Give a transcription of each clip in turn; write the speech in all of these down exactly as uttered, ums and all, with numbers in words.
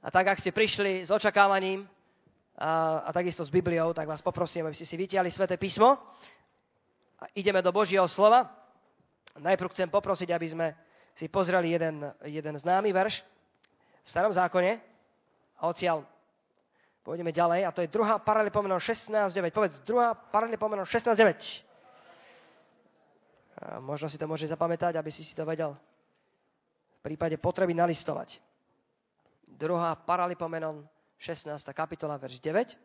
A tak, ak ste prišli s očakávaním a, a takisto s Bibliou, tak vás poprosím, aby ste si vytiahli Sväté písmo. A ideme do Božieho slova. Najprv chcem poprosiť, aby sme si pozreli jeden, jeden známy verš v Starom zákone. A odtiaľ pôjdeme ďalej. A to je druhá Paralipomenon šestnásť deväť. Povedz, druhá Paralipomenon šestnásť deväť. A možno si to môže zapamätať, aby si si to vedel v prípade potreby nalistovať. druhá Paralipomenon šestnásta kapitola, verš deväť.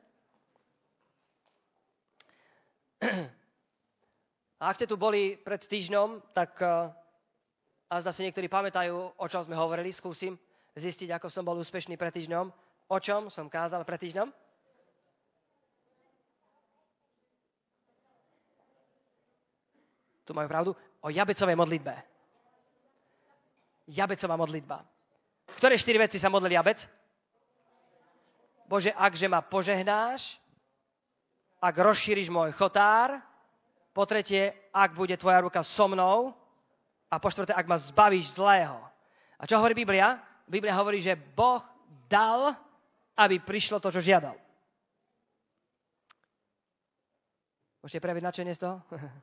A ak ste tu boli pred týždňom, tak a zda si niektorí pamätajú, o čom sme hovorili, skúsim zistiť, ako som bol úspešný pred týždňom. O čom som kázal pred týždňom? Tu majú pravdu. O Jabecovej modlitbe. Jabecová modlitba. Ktoré štyri veci sa modlil Jabec? Bože, akže ma požehnáš, ak rozšíriš môj chotár, po tretie, ak bude tvoja ruka so mnou, a po štvrté, ak ma zbavíš zlého. A čo hovorí Biblia? Biblia hovorí, že Boh dal, aby prišlo to, čo žiadal. Môžete prejaviť nadšenie z toho?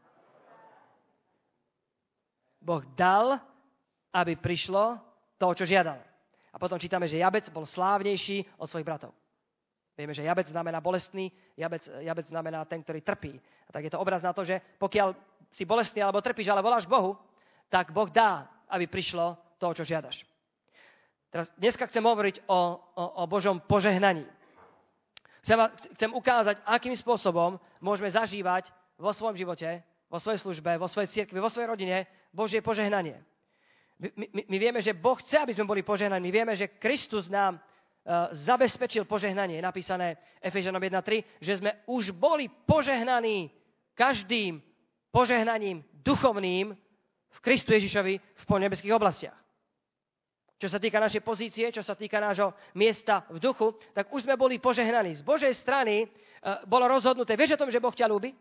Boh dal, aby prišlo to, čo žiadal. A potom čítame, že Jabec bol slávnejší od svojich bratov. Vieme, že Jabec znamená bolestný, Jabec, Jabec znamená ten, ktorý trpí. A tak je to obraz na to, že pokiaľ si bolestný alebo trpíš, ale voláš Bohu, tak Boh dá, aby prišlo to, čo žiadaš. Teraz dneska chcem hovoriť o, o, o Božom požehnaní. Chcem, chcem ukázať, akým spôsobom môžeme zažívať vo svojom živote, vo svojej službe, vo svojej cirkvi, vo svojej rodine Božie požehnanie. My, my, my vieme, že Boh chce, aby sme boli požehnaní. My vieme, že Kristus nám uh, zabezpečil požehnanie. Je napísané Efežanom jedna tri, že sme už boli požehnaní každým požehnaním duchovným v Kristu Ježišovi v podnebeských oblastiach. Čo sa týka našej pozície, čo sa týka nášho miesta v duchu, tak už sme boli požehnaní. Z Božej strany uh, bolo rozhodnuté. Vieš o tom, že Boh ťa ľúbi?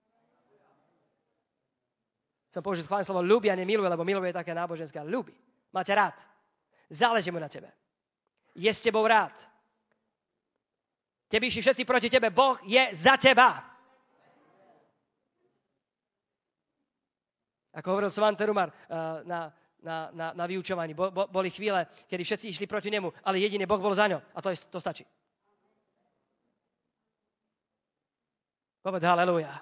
Som použil schválne slovo ľúbi a nemiluje, lebo miluje je také náboženské. Ľúbi. Má ťa rád. Záleží mu na tebe. Je s tebou rád. Keby išli všetci proti tebe, Boh je za teba. Ako hovoril Svante Rumar uh, na, na, na, na vyučovaní. Bo, bo, boli chvíle, kedy všetci išli proti nemu, ale jediný Boh bol za ňom. A to, je, to stačí. Povedz halelúja.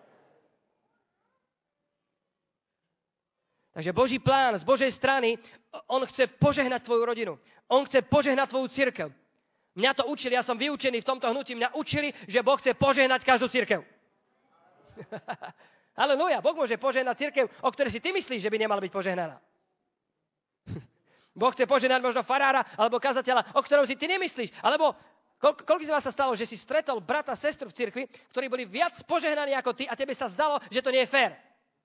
Takže Boží plán z Božej strany, on chce požehnať tvoju rodinu. On chce požehnať tvoju cirkev. Mňa to učili, ja som vyučený v tomto hnutí, mňa učili, že Boh chce požehnať každú cirkev. Halelúja, Boh môže požehnať cirkev, o ktorej si ty myslíš, že by nemala byť požehnaná. Boh chce požehnať možno farára alebo kazateľa, o ktorom si ty nemyslíš. Alebo koľko, koľko z vás sa stalo, že si stretol brata, sestru v cirkvi, ktorí boli viac požehnaní ako ty a tebe sa zdalo, že to nie je fér.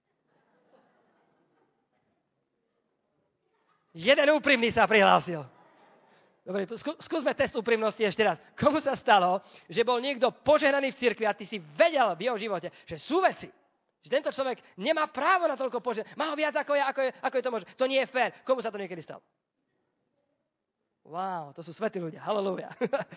Jeden úprimný sa prihlásil. Dobre, skú, skúsme test úprimnosti ešte raz. Komu sa stalo, že bol niekto požehnaný v cirkvi a ty si vedel v jeho živote, že sú veci, že tento človek nemá právo na toľko požehnať. Má ho viac ako ja, ako je, ako je to možné. To nie je fér. Komu sa to niekedy stalo? Wow, to sú svätí ľudia. Halelúja.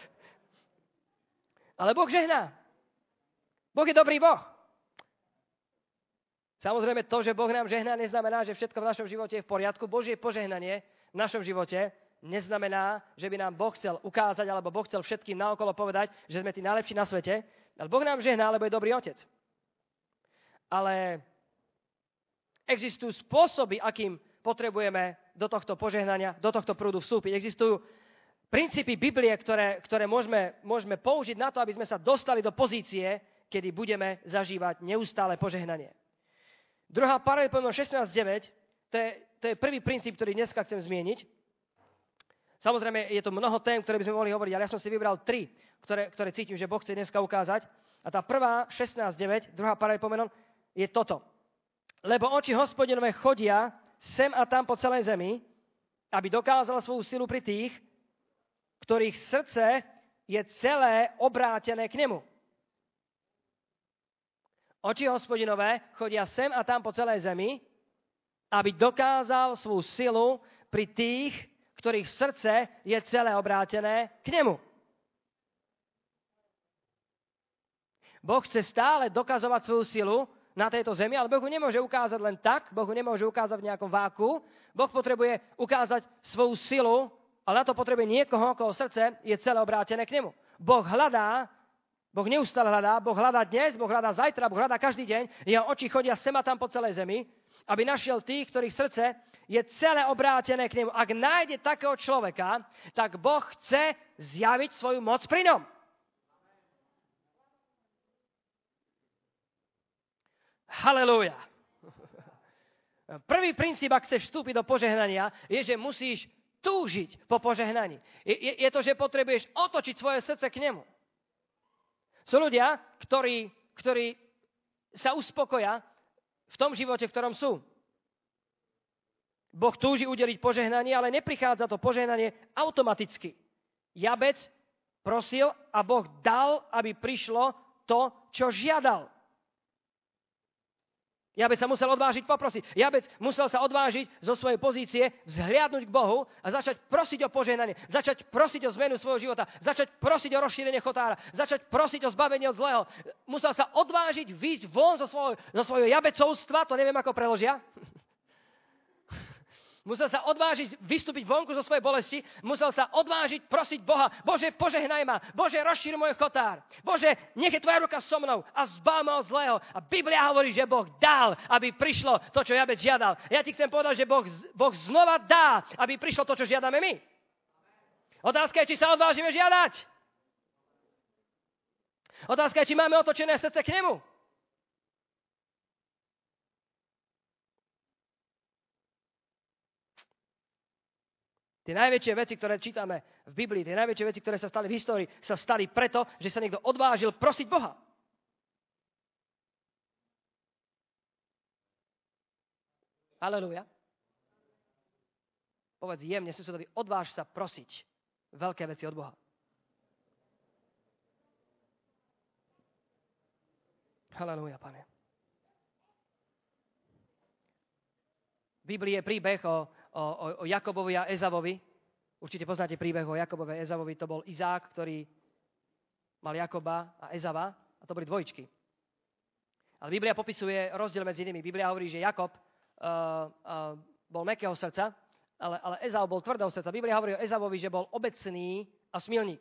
Ale Boh žehná. Boh je dobrý Boh. Samozrejme, to, že Boh nám žehná, neznamená, že všetko v našom živote je v poriadku. Božie požehnanie v našom živote neznamená, že by nám Boh chcel ukázať, alebo Boh chcel všetkým naokolo povedať, že sme tí najlepší na svete. Ale Boh nám žehná, lebo je dobrý otec. Ale existujú spôsoby, akým potrebujeme do tohto požehnania, do tohto prúdu vstúpiť. Existujú princípy Biblie, ktoré, ktoré môžeme, môžeme použiť na to, aby sme sa dostali do pozície, kedy budeme zažívať neustále požehnanie. Druhá Paralipomenon šestnásť deväť, to je, to je prvý princíp, ktorý dneska chcem zmieniť. Samozrejme, je to mnoho tém, ktoré by sme mohli hovoriť, ale ja som si vybral tri, ktoré, ktoré cítim, že Boh chce dneska ukázať. A tá prvá, šestnásť deväť, druhá Paralipomenon, je toto. Lebo oči Hospodinové chodia sem a tam po celej zemi, aby dokázal svoju silu pri tých, ktorých srdce je celé obrátené k nemu. Oči Hospodinové chodia sem a tam po celej zemi, aby dokázal svoju silu pri tých, ktorých srdce je celé obrátené k nemu. Boh chce stále dokazovať svoju silu na tejto zemi, ale Boh ho nemôže ukázať len tak, Boh ho nemôže ukázať v nejakom váku. Boh potrebuje ukázať svoju silu, ale na to potrebuje niekoho, koho srdce je celé obrátené k nemu. Boh hľadá, Boh neustále hľadá, Boh hľadá dnes, Boh hľadá zajtra, Boh hľadá každý deň. Jeho oči chodia sem a tam po celej zemi, aby našiel tých, ktorých srdce je celé obrátené k nemu. Ak nájde takého človeka, tak Boh chce zjaviť svoju moc pri ňom. Halelúja. Prvý princíp, ak chceš vstúpiť do požehnania, je, že musíš túžiť po požehnaní. Je, je, je to, že potrebuješ otočiť svoje srdce k nemu. Sú ľudia, ktorí, ktorí sa uspokoja v tom živote, v ktorom sú. Boh túži udeliť požehnanie, ale neprichádza to požehnanie automaticky. Jabec prosil a Boh dal, aby prišlo to, čo žiadal. Jabec sa musel odvážiť poprosiť. Jabec musel sa odvážiť zo svojej pozície, vzhliadnúť k Bohu a začať prosiť o požehnanie, začať prosiť o zmenu svojho života, začať prosiť o rozšírenie chotára, začať prosiť o zbavenie od zlého. Musel sa odvážiť výjsť von zo svojho, zo svojho jabecovstva, to neviem, ako preložia. Musel sa odvážiť vystúpiť vonku zo svojej bolesti. Musel sa odvážiť prosiť Boha. Bože, požehnaj ma. Bože, rozšír môj chotár. Bože, nech je tvoja ruka so mnou a zbav ma od zlého. A Biblia hovorí, že Boh dal, aby prišlo to, čo Jabec žiadal. Ja ti chcem povedať, že Boh, boh znova dá, aby prišlo to, čo žiadame my. Otázka je, či sa odvážime žiadať. Otázka je, či máme otočené srdce k nemu. Tie najväčšie veci, ktoré čítame v Biblii, tie najväčšie veci, ktoré sa stali v histórii, sa stali preto, že sa niekto odvážil prosiť Boha. Halelúja. Povedz jemne susedovi, odváž sa prosiť veľké veci od Boha. Halelúja, Pane. V Biblii je príbeh o O, o Jakobovi a Ezavovi. Určite poznáte príbeh o Jakobovi a Ezavovi. To bol Izák, ktorý mal Jakoba a Ezava. A to boli dvojičky. Ale Biblia popisuje rozdiel medzi nimi. Biblia hovorí, že Jakob uh, uh, bol mäkkého srdca, ale, ale Ezav bol tvrdého srdca. Biblia hovorí o Ezavovi, že bol obecný a smilník.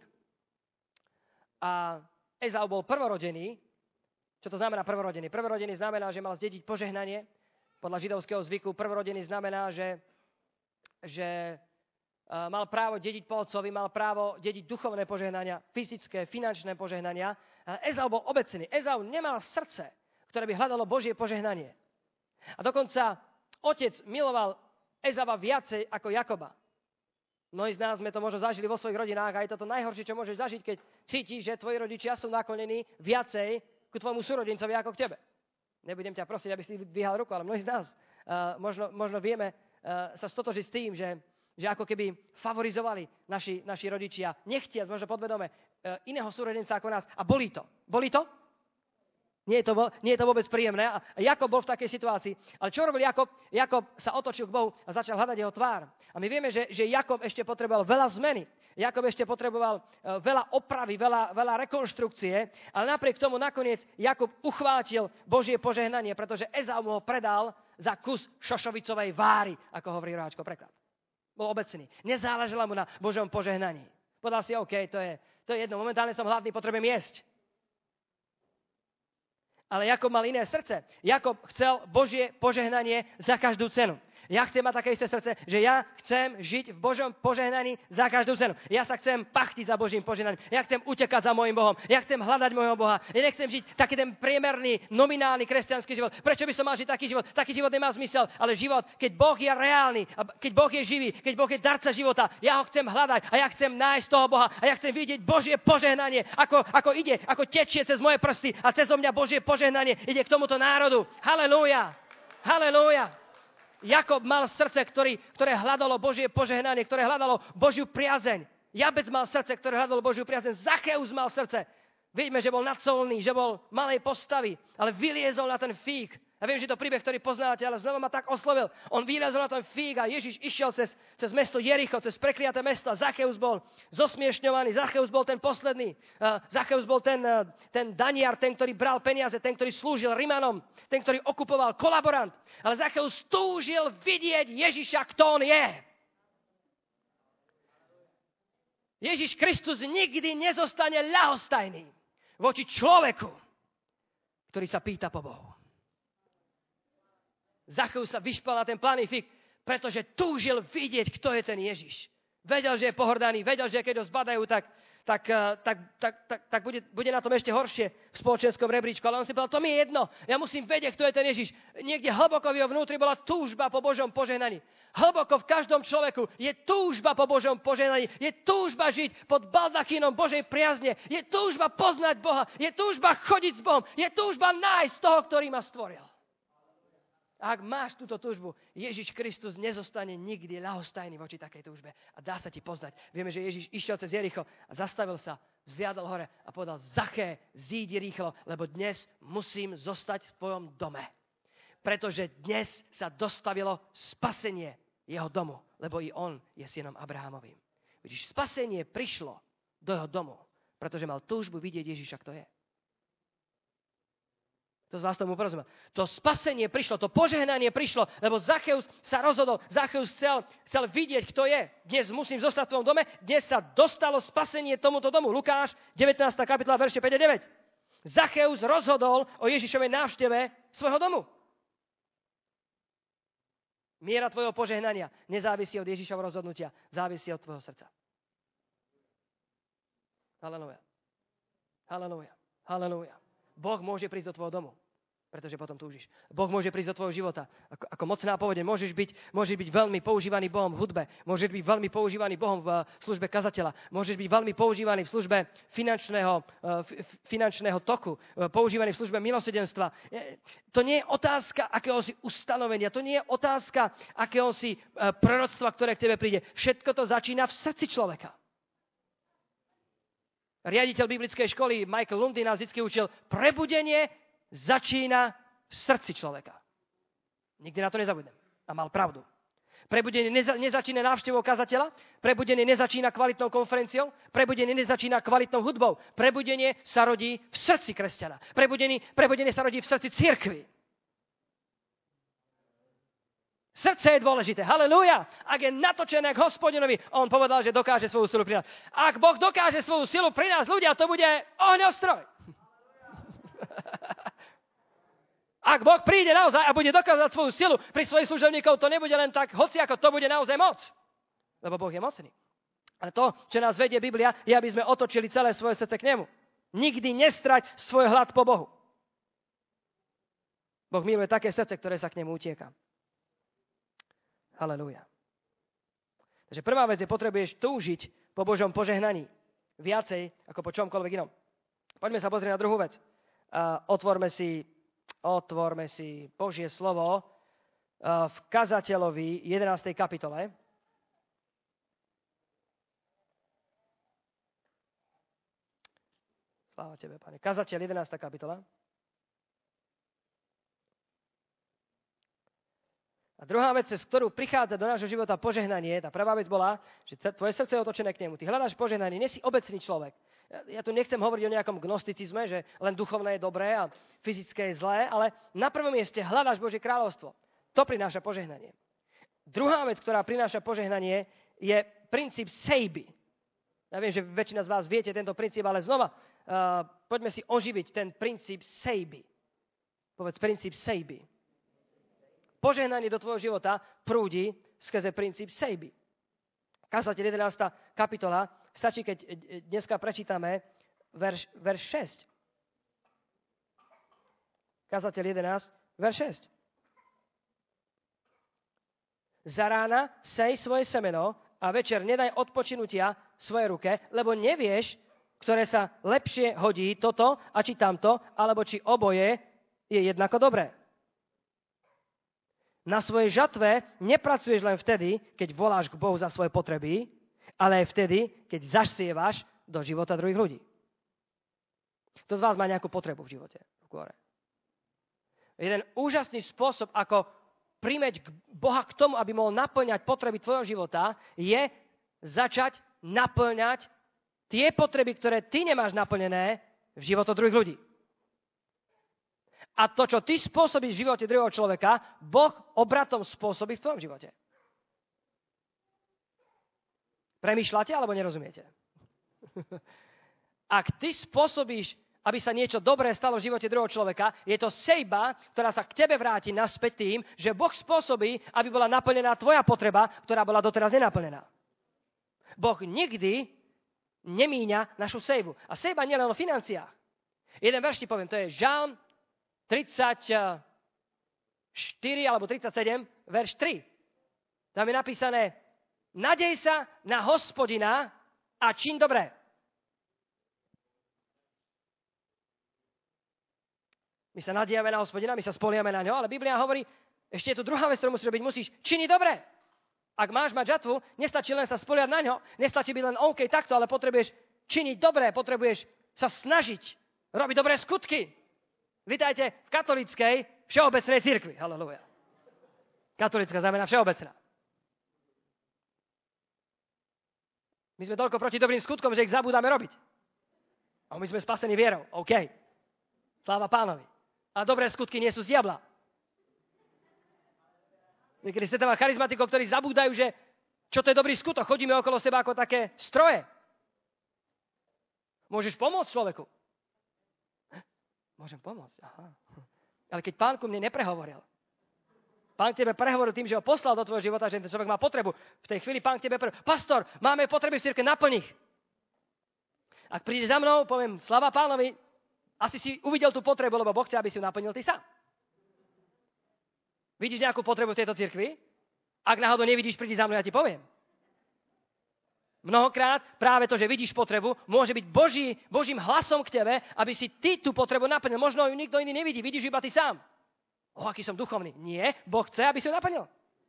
A Ezav bol prvorodený. Čo to znamená prvorodený? Prvorodený znamená, že mal zdediť požehnanie. Podľa židovského zvyku prvorodený znamená, že že uh, mal právo dediť po otcovi, mal právo dediť duchovné požehnania, fyzické, finančné požehnania. Ale Ezau bol obecný. Ezau nemal srdce, ktoré by hľadalo Božie požehnanie. A dokonca otec miloval Ezava viacej ako Jakoba. Mnohí z nás sme to možno zažili vo svojich rodinách a je to to najhoršie, čo môžeš zažiť, keď cítiš, že tvoji rodičia sú naklonení viacej ku tvojmu súrodincovi ako k tebe. Nebudem ťa prosiť, aby si dvíhal ruku, ale mnohí z nás uh, možno, možno vieme, sa stotožiť s tým, že, že ako keby favorizovali naši, naši rodičia, nechtiac, možno podvedome, iného súrodenca ako nás. A bolí to. Bolí to? Nie je to, nie je to vôbec príjemné. A Jakob bol v takej situácii. Ale čo robil Jakob? Jakob sa otočil k Bohu a začal hľadať jeho tvár. A my vieme, že, že Jakob ešte potreboval veľa zmeny. Jakob ešte potreboval veľa opravy, veľa, veľa rekonštrukcie. Ale napriek tomu nakoniec Jakob uchvátil Božie požehnanie, pretože Ezau mu ho predal za kus šošovicovej váry, ako hovorí roháčko preklad. Bol obecný. Nezáležalo mu na Božom požehnaní. Povedal si, OK, to je, to je jedno. Momentálne som hladný, potrebujem jesť. Ale Jakob mal iné srdce. Jakob chcel Božie požehnanie za každú cenu. Ja chcem mať také isté srdce, že ja chcem žiť v Božom požehnaní za každú cenu. Ja sa chcem pachtiť za Božím požehnaním. Ja chcem utekať za môjim Bohom. Ja chcem hľadať môjho Boha. Ja nechcem žiť taký ten priemerný, nominálny kresťanský život. Prečo by som mal žiť taký život? Taký život nemá zmysel, ale život, keď Boh je reálny, keď Boh je živý, keď Boh je darca života, ja ho chcem hľadať a ja chcem nájsť toho Boha a ja chcem vidieť Božie požehnanie, ako, ako ide, ako tečie cez moje prsty a cez mňa Božie požehnanie ide k tomuto národu. Halelúja! Halelúja! Jakob mal srdce, ktorý, ktoré hľadalo Božie požehnanie, ktoré hľadalo Božiu priazeň. Jabec mal srdce, ktoré hľadalo Božiu priazeň. Zacheus mal srdce. Vidíme, že bol nadsolný, že bol malej postavy, ale vyliezol na ten fík A viem, že to príbeh, ktorý poznáte, ale znova ma tak oslovil. On vyrazil na ten fík a Ježiš išiel cez, cez mesto Jericho, cez prekliaté mesto a Zacheus bol zosmiešňovaný. Zacheus bol ten posledný. Uh, Zacheus bol ten, uh, ten daniar, ten, ktorý bral peniaze, ten, ktorý slúžil Rimanom, ten, ktorý okupoval, kolaborant. Ale Zacheus túžil vidieť Ježiša, kto on je. Ježiš Kristus nikdy nezostane ľahostajný voči človeku, ktorý sa pýta po Bohu. Zacheus sa vyšpal na ten planý fík, pretože túžil vidieť, kto je ten Ježiš. Vedel, že je pohrdaný, vedel, že keď ho zbadajú, tak, tak, tak, tak, tak, tak bude, bude na tom ešte horšie v spoločenskom rebríčku. Ale on si povedal, to mi je jedno, ja musím vedieť, kto je ten Ježiš. Niekde hlboko v jeho vnútri bola túžba po Božom požehnaní. Hlboko v každom človeku je túžba po Božom požehnaní. Je túžba žiť pod baldachínom Božej priazne. Je túžba poznať Boha. Je túžba chodiť s Bohom. Je túžba nájsť toho, ktorý ma stvoril. A ak máš túto túžbu, Ježiš Kristus nezostane nikdy ľahostajný voči takej túžbe. A dá sa ti poznať. Vieme, že Ježiš išiel cez Jericho a zastavil sa, vzliadol hore a povedal, Zaché, zídi rýchlo, lebo dnes musím zostať v tvojom dome. Pretože dnes sa dostavilo spasenie jeho domu, lebo i on je synom Abrahamovým. Vidíš, spasenie prišlo do jeho domu, pretože mal túžbu vidieť Ježiša, kto je. To z vás tomu porozumel. To spasenie prišlo, to požehnanie prišlo, lebo Zacheus sa rozhodol, Zacheus chcel, chcel vidieť, kto je. Dnes musím zostať v tvojom dome, dnes sa dostalo spasenie tomuto domu. Lukáš, devätnásta kapitola, verše päť a deväť. Zacheus rozhodol o Ježišovej návšteve svojho domu. Miera tvojho požehnania nezávisí od Ježišovho rozhodnutia, závisí od tvojho srdca. Halelúja. Halelúja. Halelúja. Boh môže prísť do tvojho domu, pretože potom túžiš. Boh môže prísť do tvojho života. Ako, ako mocná povodeň. Môžeš byť, môžeš byť veľmi používaný Bohom v hudbe. Môžeš byť veľmi používaný Bohom v službe kazateľa. Môžeš byť veľmi používaný v službe finančného, finančného toku. Používaný v službe milosrdenstva. To nie je otázka akéhosi ustanovenia. To nie je otázka akéhosi proroctva, ktoré k tebe príde. Všetko to začína v srdci človeka. Riaditeľ biblickej školy Michael Lundy nás vždy učil, prebudenie začína v srdci človeka. Nikdy na to nezabudnem. A mal pravdu. Prebudenie neza, nezačína návštevou kazateľa, prebudenie nezačína kvalitnou konferenciou, prebudenie nezačína kvalitnou hudbou. Prebudenie sa rodí v srdci kresťana. Prebudenie, prebudenie sa rodí v srdci cirkvi. Srdce je dôležité. Halelúja. Ak je natočené k Hospodinovi, on povedal, že dokáže svoju silu pri nás. Ak Boh dokáže svoju silu pri nás, ľudia, to bude ohňostroj. Ak Boh príde naozaj a bude dokázať svoju silu pri svojich služobníkov, to nebude len tak, hoci ako to bude naozaj moc. Lebo Boh je mocný. Ale to, čo nás vedie Biblia, je, aby sme otočili celé svoje srdce k nemu. Nikdy nestrať svoj hlad po Bohu. Boh miluje také srdce, ktoré sa k nemu utieka. Halelúja. Takže prvá vec je, potrebuješ túžiť po Božom požehnaní. Viacej ako po čomkoľvek inom. Poďme sa pozrieť na druhú vec. Uh, otvorme si, otvorme si Božie slovo uh, v Kazateľovi jedenástej kapitole. Sláva tebe, Pane. Kazateľ jedenásta kapitola. A druhá vec, z ktorú prichádza do nášho života požehnanie, tá prvá vec bola, že tvoje srdce je otočené k nemu. Ty hľadáš požehnanie, nie si obecný človek. Ja, ja tu nechcem hovoriť o nejakom gnosticizme, že len duchovné je dobré a fyzické je zlé, ale na prvom mieste hľadáš Božie kráľovstvo. To prináša požehnanie. Druhá vec, ktorá prináša požehnanie, je princíp sejby. Ja viem, že väčšina z vás viete tento princíp, ale znova, uh, poďme si oživiť ten princíp sejby. Povedz princíp sejby. Požehnanie do tvojho života prúdi skrze princíp sejby. Kazateľ jedenásta kapitola, stačí, keď dneska prečítame verš, verš šesť. Kazateľ jedenásť, verš šesť. Za rána sej svoje semeno a večer nedaj odpočinutia svojej ruke, lebo nevieš, ktoré sa lepšie hodí toto a či tamto, alebo či oboje je jednako dobré. Na svojej žatve nepracuješ len vtedy, keď voláš k Bohu za svoje potreby, ale aj vtedy, keď zasievaš do života druhých ľudí. Kto z vás má nejakú potrebu v živote? jeden úžasný spôsob, ako primeť Boha k tomu, aby mohol naplňať potreby tvojho života, je začať naplňať tie potreby, ktoré ty nemáš naplnené v živote druhých ľudí. A to, čo ty spôsobíš v živote druhého človeka, Boh obratom spôsobí v tvojom živote. Premýšľate alebo nerozumiete? Ak ty spôsobíš, aby sa niečo dobré stalo v živote druhého človeka, je to sejba, ktorá sa k tebe vráti naspäť tým, že Boh spôsobí, aby bola naplnená tvoja potreba, ktorá bola doteraz nenaplnená. Boh nikdy nemíňa našu sejbu. A sejba nie len o financiách. Jeden verš ti poviem, to je Žalm tridsaťštyri alebo tridsaťsedem, verš tri. Tam je napísané, nadej sa na Hospodina a čiň dobré. My sa nadejame na Hospodina, my sa spoliame na ňo, ale Biblia hovorí, ešte je tu druhá vec, ktorú musíš robiť, musíš činiť dobre. Ak máš mať žatvu, nestačí len sa spoliať na ňo, nestačí byť len OK takto, ale potrebuješ činiť dobre, potrebuješ sa snažiť robiť dobré skutky. Vítajte v katolíckej všeobecnej cirkvi. Halelúja. Katolícka znamená všeobecná. My sme toľko proti dobrým skutkom, že ich zabúdame robiť. A my sme spasení vierou. OK. Sláva Pánovi. A dobré skutky nie sú z diabla. Niekedy ste tam mali charizmatikov, ktorí zabúdajú, že čo to je dobrý skutok. Chodíme okolo seba ako také stroje. Môžeš pomôcť človeku. Môžem pomôcť, aha. Ale keď Pán ku mne neprehovoril, Pán k tebe prehovoril tým, že ho poslal do tvojho života, že ten človek má potrebu. V tej chvíli Pán k tebe prehovoril, pastor, máme potreby v cirkvi, naplň ich. Ak prídeš za mnou, poviem, sláva Pánovi, asi si uvidel tú potrebu, lebo Boh chce, aby si ju naplnil ty sám. Vidíš nejakú potrebu v tejto cirkvi? Ak náhodou nevidíš, prídi za mnou, ja ti poviem. Mnohokrát práve to, že vidíš potrebu, môže byť Boží, Božím hlasom k tebe, aby si ty tú potrebu naplnil. Možno ju nikto iný nevidí, vidíš iba ty sám. O, aký som duchovný. Nie, Boh chce, aby si ju naplnil.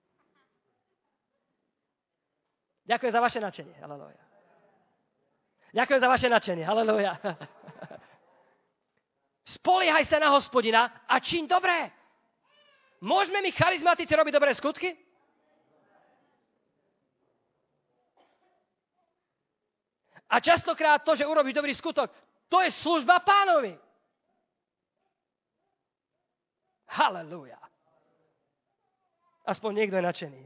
Ďakujem za vaše nadšenie. Halelúja. Ďakujem za vaše nadšenie. Halelúja. Spoliehaj sa na Hospodina a čiň dobré. Môžeme my charizmatici robiť dobré skutky? A častokrát to, že urobíš dobrý skutok, to je služba Pánovi. Halelúja. Aspoň niekto je nadšený.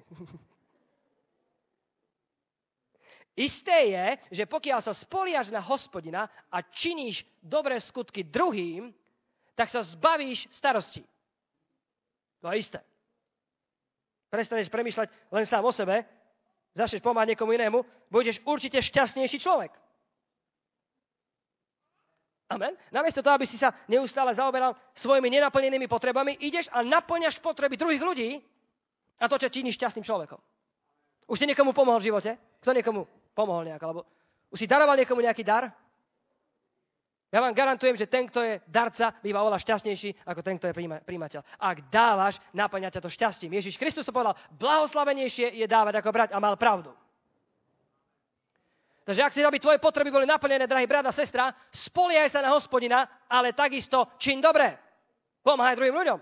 Isté je, že pokiaľ sa spoliaš na Hospodina a činíš dobré skutky druhým, tak sa zbavíš starosti. To je isté. Prestaneš premýšľať len sám o sebe, začneš pomáhať niekomu inému, budeš určite šťastnejší človek. Amen. Namiesto toho, aby si sa neustále zaoberal svojimi nenaplnenými potrebami, ideš a naplňaš potreby druhých ľudí a to, čo činíš šťastným človekom. Už si niekomu pomohol v živote? Kto niekomu pomohol nejak? Alebo už si daroval niekomu nejaký dar? Ja vám garantujem, že ten, kto je darca, býva oveľa šťastnejší ako ten, kto je príjmateľ. Ak dávaš, naplňa ťa to šťastím. Ježiš Kristus to povedal, blahoslavenejšie je dávať ako brať a mal pravdu. Takže ak si aby tvoje potreby boli naplnené, drahý brat a sestra, spoliehaj sa na Hospodina, ale takisto čiň dobre. Pomáhaj druhým ľuďom.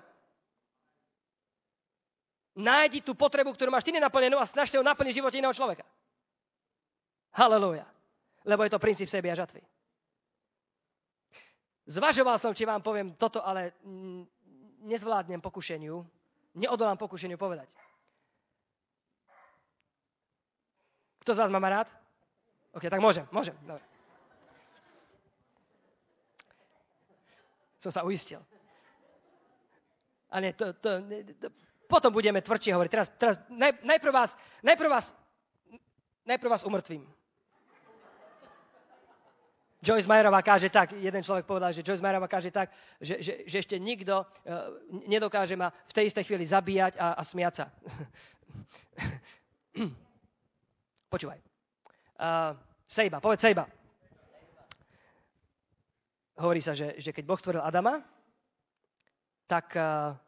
Nájdi tú potrebu, ktorú máš ty nenaplnenú a snaž sa ju naplniť v živote iného človeka. Halelúja. Lebo je to princíp seby a žatvy. Zvažoval som, či vám poviem toto, ale nezvládnem pokušeniu, neodolám pokušeniu povedať. Kto z vás má rád? OK, tak môžem, môžem. Dobre. Som sa uistil. A nie, to, to, to, potom budeme tvrdšie hovoriť. Teraz, teraz naj, najprv, vás, najprv, vás, najprv vás umrtvím. Joyce Meyerová káže tak, jeden človek povedal, že Joyce Meyerová káže tak, že, že, že ešte nikto uh, nedokáže ma v tej istej chvíli zabíjať a, a smiať sa. Počúvaj. Uh, sejba, povedz sejba. Hovorí sa, že, že keď Boh stvoril Adama, tak uh,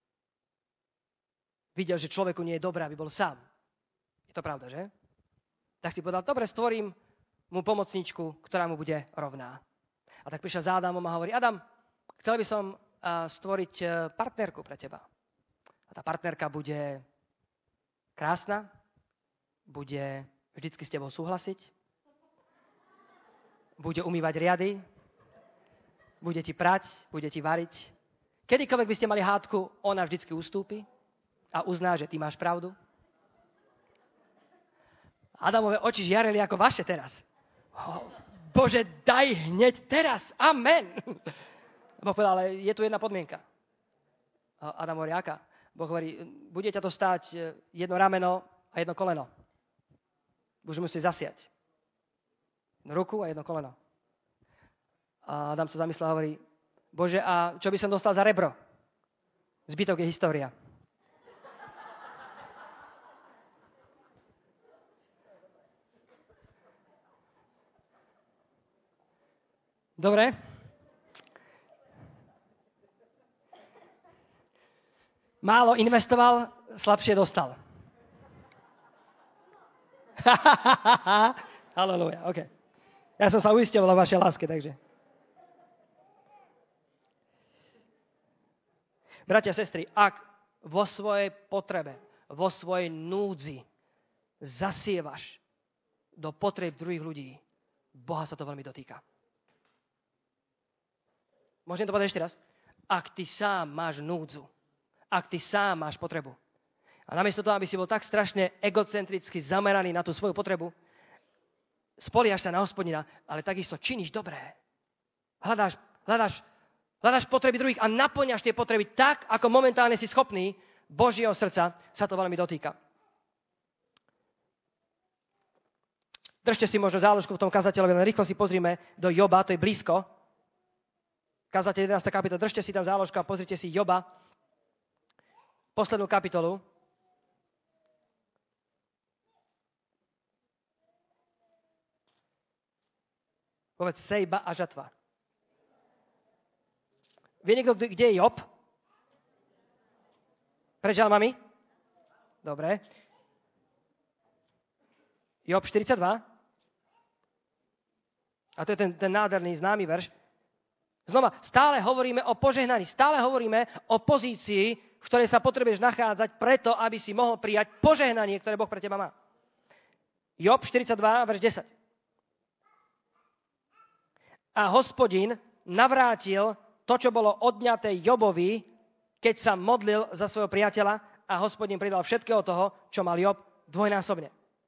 videl, že človeku nie je dobré, aby bol sám. Je to pravda, že? Tak si povedal, dobre, stvorím mu pomocničku, ktorá mu bude rovná. A tak prišiel za Adamom a hovorí, Adam, chcel by som, stvoriť partnerku pre teba. A tá partnerka bude krásna, bude vždycky s tebou súhlasiť, bude umývať riady, bude ti prať, bude ti variť. Kedykoľvek by ste mali hádku, ona vždycky ustúpi a uzná, že ty máš pravdu. Adamové oči žiarili ako vaše teraz. Oh, Bože, daj hneď teraz. Amen. Boh povedal, ale je tu jedna podmienka. Adam hovorí, aká? Boh hovorí, bude ťa to stáť jedno rameno a jedno koleno. Budeš musieť zasiať. Jednu ruku a jedno koleno. A Adam sa zamyslel a hovorí, Bože, a čo by som dostal za rebro? Zbytok je história. Dobre. Málo investoval, slabšie dostal. Halelúja, OK. Ja som sa uisťoval o vašej láske, takže. Bratia a sestry, ak vo svojej potrebe, vo svojej núdzi zasievaš do potrieb druhých ľudí, Boha sa to veľmi dotýka. Môžem to povedať ešte raz? Ak ty sám máš núdzu, ak ty sám máš potrebu, a namiesto toho, aby si bol tak strašne egocentricky zameraný na tú svoju potrebu, spoliaš sa na Hospodina, ale takisto činíš dobré. Hľadáš, hľadáš, hľadáš potreby druhých a naplňaš tie potreby tak, ako momentálne si schopný, Božieho srdca sa to veľmi dotýka. Držte si možno záložku v tom kazateľovi, len rýchlo si pozrime do Joba, to je blízko. Kazateľ jedenásta kapitola, držte si tam záložku a pozrite si Joba, poslednú kapitolu. Povedz sejba a žatva. Vie niekto, kde je Job? Pred žalmami? Dobre. Job štyridsaťdva. A to je ten, ten nádherný známy verš. Znova, stále hovoríme o požehnaní, stále hovoríme o pozícii, v ktorej sa potrebuješ nachádzať preto, aby si mohol prijať požehnanie, ktoré Boh pre teba má. Job štyridsaťdva, verš desať. A Hospodin navrátil to, čo bolo odňaté Jobovi, keď sa modlil za svojho priateľa a Hospodin pridal všetkého toho, čo mal Job dvojnásobne.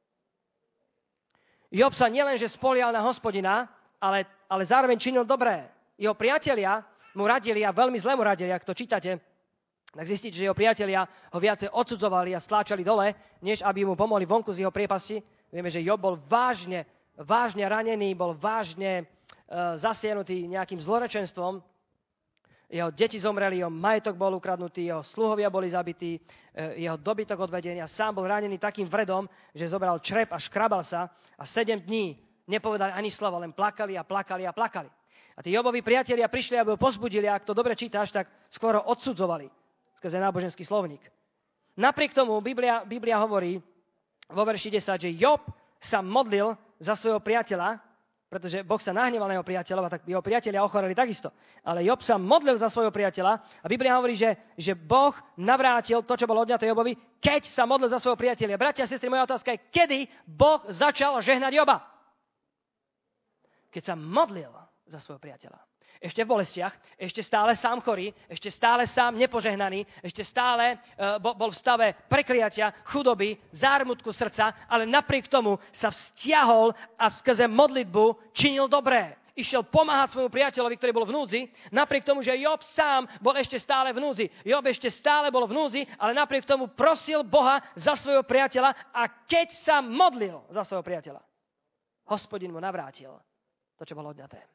Job sa nielenže spolial na Hospodina, ale, ale zároveň činil dobré. Jeho priatelia mu radili a veľmi zle mu radili, ak to čítate, tak zistíte, že jeho priatelia ho viacej odsudzovali a stláčali dole, než aby mu pomohli vonku z jeho priepasti. Vieme, že Job bol vážne, vážne ranený, bol vážne uh, zasiahnutý nejakým zlorečenstvom. Jeho deti zomreli, jeho majetok bol ukradnutý, jeho sluhovia boli zabití, uh, jeho dobytok odvedený a sám bol ranený takým vredom, že zobral črep a škrabal sa a sedem dní nepovedali ani slovo, len plakali a plakali a plakali. A tí Jobovi priatelia prišli, aby ho pozbudili, a ak to dobre čítaš, tak skôr ho odsudzovali skrze náboženský slovník. Napriek tomu Biblia, Biblia hovorí vo verši desať, že Job sa modlil za svojho priateľa, pretože Boh sa nahneval na jeho priateľov, a tak jeho priatelia ochoreli takisto. Ale Job sa modlil za svojho priateľa a Biblia hovorí, že, že Boh navrátil to, čo bolo odňaté Jobovi, keď sa modlil za svojho priateľa. Bratia a sestry, moja otázka je, kedy Boh začal žehnať Joba? Keď sa modlil za svojho priateľa. Ešte v bolestiach, ešte stále sám chorý, ešte stále sám nepožehnaný, ešte stále uh, bol v stave prekliatia, chudoby, zármutku srdca, ale napriek tomu sa vzťahol a skrze modlitbu činil dobré. Išiel pomáhať svojmu priateľovi, ktorý bol v núdzi, napriek tomu, že Job sám bol ešte stále v núdzi. Job ešte stále bol v núdzi, ale napriek tomu prosil Boha za svojho priateľa a keď sa modlil za svojho priateľa, Hospodin mu navrátil to, čo bolo odňaté.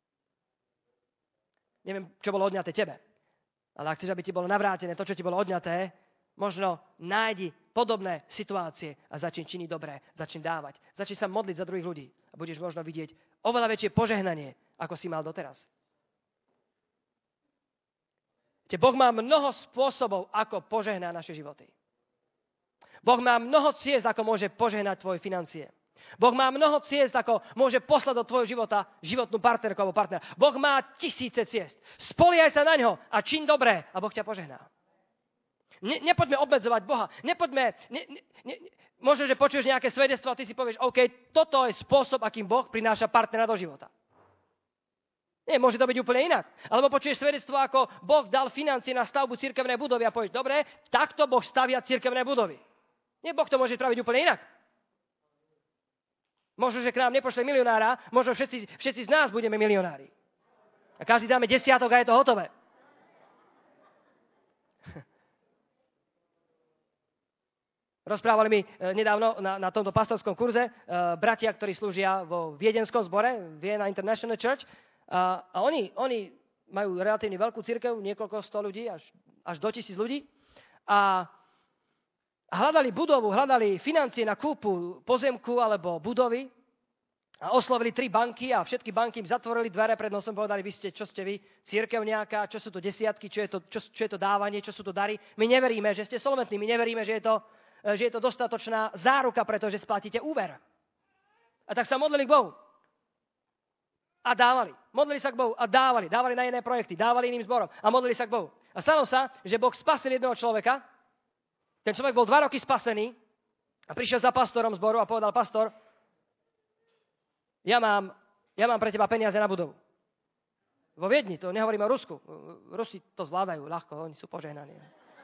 Neviem, čo bolo odňaté tebe, ale ak chceš, aby ti bolo navrátené to, čo ti bolo odňaté, možno nájdi podobné situácie a začni činiť dobré, začni dávať, začni sa modliť za druhých ľudí a budeš možno vidieť oveľa väčšie požehnanie, ako si mal doteraz. Boh má mnoho spôsobov, ako požehná naše životy. Boh má mnoho ciest, ako môže požehnať tvoje financie. Boh má mnoho ciest, ako môže poslať do tvojho života životnú partnerku alebo partnera. Boh má tisíce ciest. Spoliehaj sa na ňo a čiň dobré a Boh ťa požehná. Ne, nepoďme obmedzovať Boha. Nepoďme... Ne, ne, ne, možno, že počuješ nejaké svedectvo a ty si povieš, OK, toto je spôsob, akým Boh prináša partnera do života. Nie, môže to byť úplne inak. Alebo počuješ svedectvo, ako Boh dal financie na stavbu cirkevnej budovy a povieš, dobre, takto Boh stavia cirkevné budovy. Nie, Boh to môže spraviť úplne inak. Možno, že k nám nepošle milionára, možno všetci, všetci z nás budeme milionári. A každý dáme desiatok a je to hotové. Rozprávali mi nedávno na, na tomto pastorskom kurze uh, bratia, ktorí slúžia vo viedenskom zbore, Vienna International Church. Uh, a oni, oni majú relatívne veľkú cirkev, niekoľko sto ľudí, až, až do tisíc ľudí. A hľadali budovu, hľadali financie na kúpu pozemku alebo budovy a oslovili tri banky a všetky banky im zatvorili dvere pred nosom, povedali, vy ste, čo ste vy, cirkev nejaká, čo sú to desiatky, čo je to, čo, čo je to dávanie, čo sú to dary. My neveríme, že ste solventní, my neveríme, že je to, že je to dostatočná záruka, pretože splatíte úver. A tak sa modlili k Bohu. A dávali. Modlili sa k Bohu a dávali. Dávali na iné projekty, dávali iným zborom a modlili sa k Bohu. A stalo sa, že Boh spasil jedného človeka. Ten človek bol dva roky spasený a prišiel za pastorom zboru a povedal, pastor, ja mám, ja mám pre teba peniaze na budovu. Vo Viedni, to nehovoríme o Rusku. Rusi to zvládajú ľahko, oni sú požehnaní.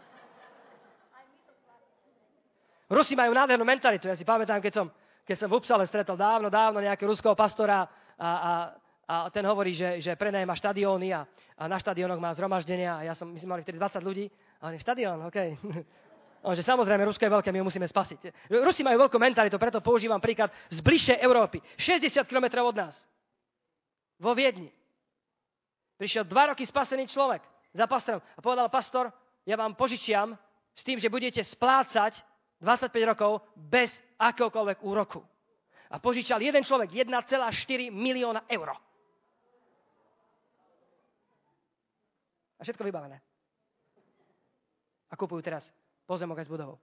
Rusi majú nádhernú mentalitu. Ja si pamätám, keď som, keď som v Upsale stretol dávno, dávno nejakého ruského pastora a, a, a ten hovorí, že, že prenajíma štadióny a, a na štadiónoch má zhromaždenia a ja som, my sme mali vtedy dvadsať ľudí a on je štadión, okej. Okay. On, že samozrejme, Rusko je veľké, my ho musíme spasiť. Rusi majú veľkú mentalitu, preto používam príklad z bližšej Európy. šesťdesiat kilometrov od nás. Vo Viedni. Prišiel dva roky spasený človek za pastorom a povedal, pastor, ja vám požičiam s tým, že budete splácať dvadsaťpäť rokov bez akéhokoľvek úroku. A požičal jeden človek jeden celá štyri milióna eur. A všetko vybavené. A kupujú teraz pozemok aj s budovou.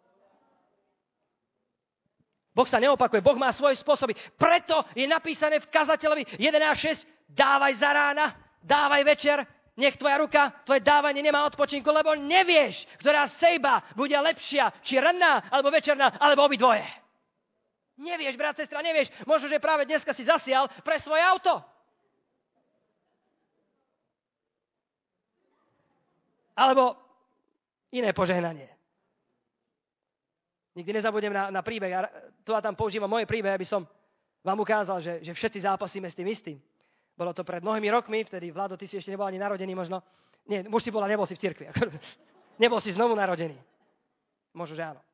Boh sa neopakuje, Boh má svoje spôsoby. Preto je napísané v kazateľovi jedenásť šesť, dávaj za rána, dávaj večer, nech tvoja ruka, tvoje dávanie nemá odpočinku, lebo nevieš, ktorá sejba bude lepšia, či ranná, alebo večerná, alebo obidvoje. Nevieš, brat, sestra, nevieš. Možno, že práve dneska si zasial pre svoje auto. Alebo iné požehnanie. Nikdy nezabudnem na, na príbeh. Ja tu a tam používam moje príbehy, aby som vám ukázal, že, že všetci zápasíme s tým istým. Bolo to pred mnohými rokmi, vtedy, Vlado, ty si ešte nebol ani narodený možno. Nie, už si bola, nebol si v cirkvi. Nebol si znovu narodený. Možno, že áno.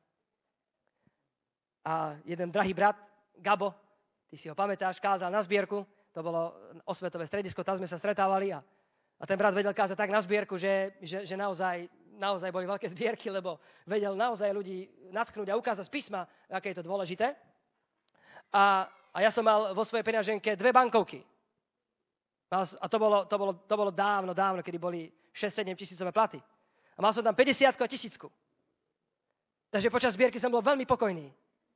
A jeden drahý brat, Gabo, ty si ho pamätáš, kázal na zbierku. To bolo osvetové stredisko, tam sme sa stretávali a, a ten brat vedel kázať tak na zbierku, že, že, že naozaj... naozaj boli veľké zbierky, lebo vedel naozaj ľudí natknúť a ukázať z písma, aké je to dôležité. A, a ja som mal vo svojej peňaženke dve bankovky. A to bolo, to bolo, to bolo dávno, dávno, kedy boli šesť sedem tisícové platy. A mal som tam päťdesiatku a tisícku. Takže počas zbierky som bol veľmi pokojný.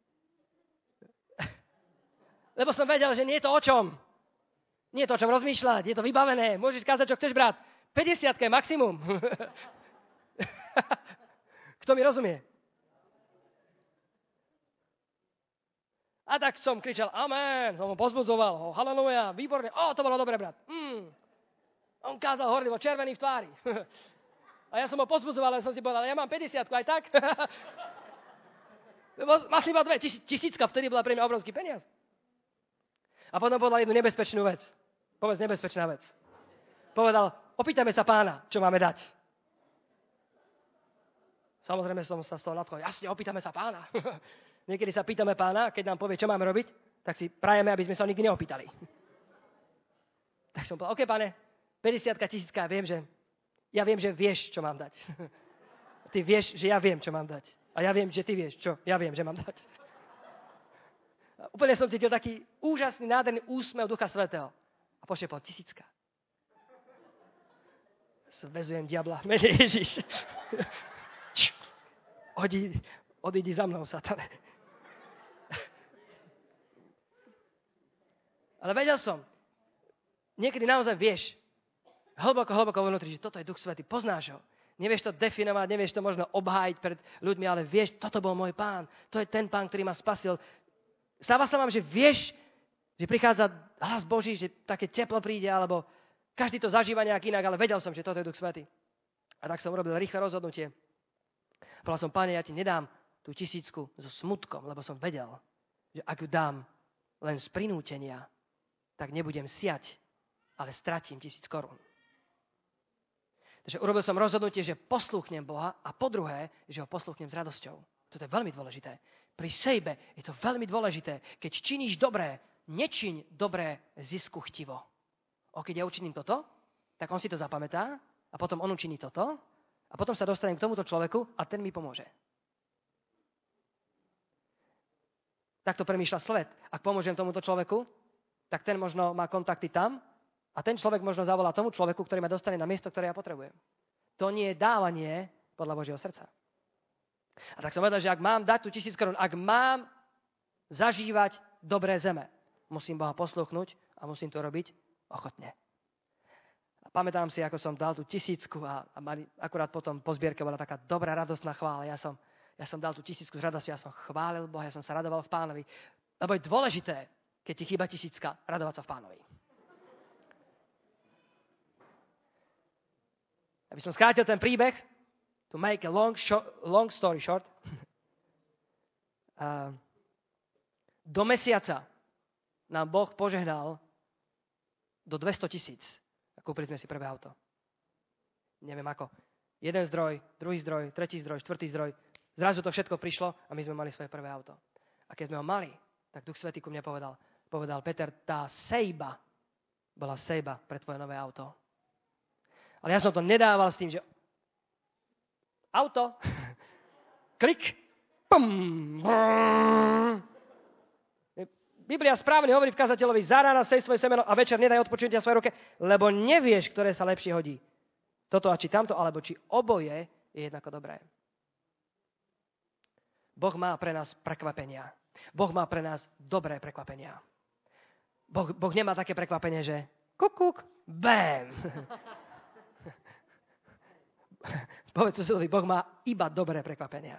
Lebo som vedel, že nie je to o čom. Nie je to o čom rozmýšľať, je to vybavené. Môžeš kázať, čo chceš, brat. päťdesiatka je maximum. Kto mi rozumie? A tak som kričal, amen, som ho pozbudzoval, ho, haleluja, výborne, o, to bolo dobre, brat. Mm. On kázal horlivo, červený v tvári. A ja som ho pozbudzoval, ale som si povedal, ja mám päťdesiatku, aj tak? Mal si iba dve, tisícka, vtedy bola pre mňa obrovský peniaz. A potom povedal jednu nebezpečnú vec. Povedz nebezpečná vec. Povedal, opýtame sa pána, čo máme dať. Samozrejme som sa z toho nadchol. Jasne, opýtame sa pána. Niekedy sa pýtame pána, keď nám povie, čo máme robiť, tak si prajeme, aby sme sa ho nikdy neopýtali. Tak som povedal, OK, pane, päťdesiatka, tisícka, viem, že ja viem, že vieš, čo mám dať. Ty vieš, že ja viem, čo mám dať. A ja viem, že ty vieš, čo ja viem, že mám dať. A úplne som cítil taký úžasný, nádherný úsmev Ducha Svätého. A pošepol, tisícka. Zvezujem diabla, mene Ježiš. Odi, odídi za mnou, satane. Ale vedel som, niekedy naozaj vieš, hlboko, hlboko vnútri, že toto je Duch Svätý, poznáš ho. Nevieš to definovať, nevieš to možno obhájiť pred ľuďmi, ale vieš, toto bol môj Pán, to je ten Pán, ktorý ma spasil. Stáva sa vám, že vieš, že prichádza hlas Boží, že také teplo príde, alebo každý to zažíva nejak inak, ale vedel som, že toto je Duch Svätý. A tak som urobil rýchle rozhodnutie. Povedal som, Pane, ja ti nedám tú tisícku so smutkom, lebo som vedel, že ak ju dám len z prinútenia, tak nebudem siať, ale stratím tisíc korún. Takže urobil som rozhodnutie, že poslúchnem Boha a po druhé, že ho poslúchnem s radosťou. Toto je veľmi dôležité. Pri sejbe je to veľmi dôležité. Keď činíš dobré, nečiň dobré zisku chtivo. O, keď ja učiním toto, tak on si to zapamätá a potom on učiní toto a potom sa dostanem k tomuto človeku a ten mi pomôže. Takto premýšľa svet. Ak pomôžem tomuto človeku, tak ten možno má kontakty tam a ten človek možno zavolá tomu človeku, ktorý ma dostane na miesto, ktoré ja potrebujem. To nie je dávanie podľa Božieho srdca. A tak som vedel, že ak mám dať tú tisíc korún, ak mám zažívať dobré zeme, musím Boha poslúchnuť a musím to robiť ochotne. A pamätám si, ako som dal tú tisícku a, a mali, akurát potom po zbierke bola taká dobrá radostná chvála. Ja som, ja som dal tú tisícku s radosťou, ja som chválil Boha, ja som sa radoval v Pánovi. Lebo je dôležité, keď ti chýba tisícka, radovať sa v Pánovi. Aby som skrátil ten príbeh, to make a long, short, long story short, uh, do mesiaca nám Boh požehnal do dvesto tisíc. A kúpili sme si prvé auto. Neviem ako. Jeden zdroj, druhý zdroj, tretí zdroj, štvrtý zdroj. Zrazu to všetko prišlo a my sme mali svoje prvé auto. A keď sme ho mali, tak Duch Svätý ku mne povedal, povedal, Peter, tá sejba bola sejba pre tvoje nové auto. Ale ja som to nedával s tým, že auto, klik, pum, brrr. Biblia správne hovorí v kazateľovi, za rána sej svoje semeno a večer nedaj odpočutia svojej ruke, lebo nevieš, ktoré sa lepšie hodí. Toto a či tamto, alebo či oboje je jednako dobré. Boh má pre nás prekvapenia. Boh má pre nás dobré prekvapenia. Boh, boh nemá také prekvapenie, že kuk, kuk, bam. Povedz susedovi, Boh má iba dobré prekvapenia.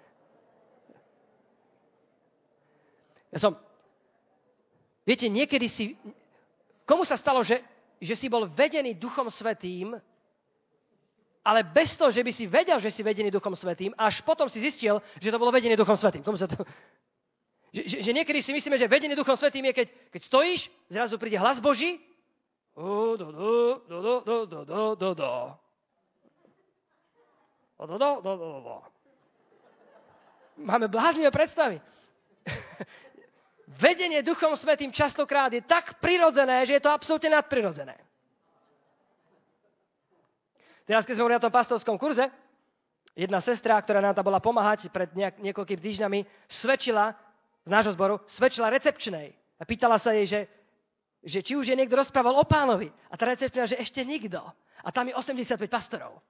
Ja som, viete, niekedy si, komu sa stalo, že, že si bol vedený Duchom Svätým, ale bez toho, že by si vedel, že si vedený Duchom Svätým, až potom si zistil, že to bolo vedený Duchom Svätým. Komu sa to... Že, že, že niekedy si myslíme, že vedený Duchom Svätým je, keď, keď stojíš, zrazu príde hlas Boží. Do, do, do, do, do, do, do, do, do. Do, do, do, do, do. Máme bláznivé predstavy. Vedenie Duchom Svätým častokrát je tak prirodzené, že je to absolútne nadprirodzené. Teraz, keď sme boli na tom pastorskom kurze, jedna sestra, ktorá nám tam bola pomáhať pred nejak, niekoľkými týždňami, svedčila z nášho zboru, svedčila recepčnej. A pýtala sa jej, že, že či už je niekto rozprával o Pánovi. A tá recepčná, že ešte nikto. A tam je osemdesiatpäť pastorov.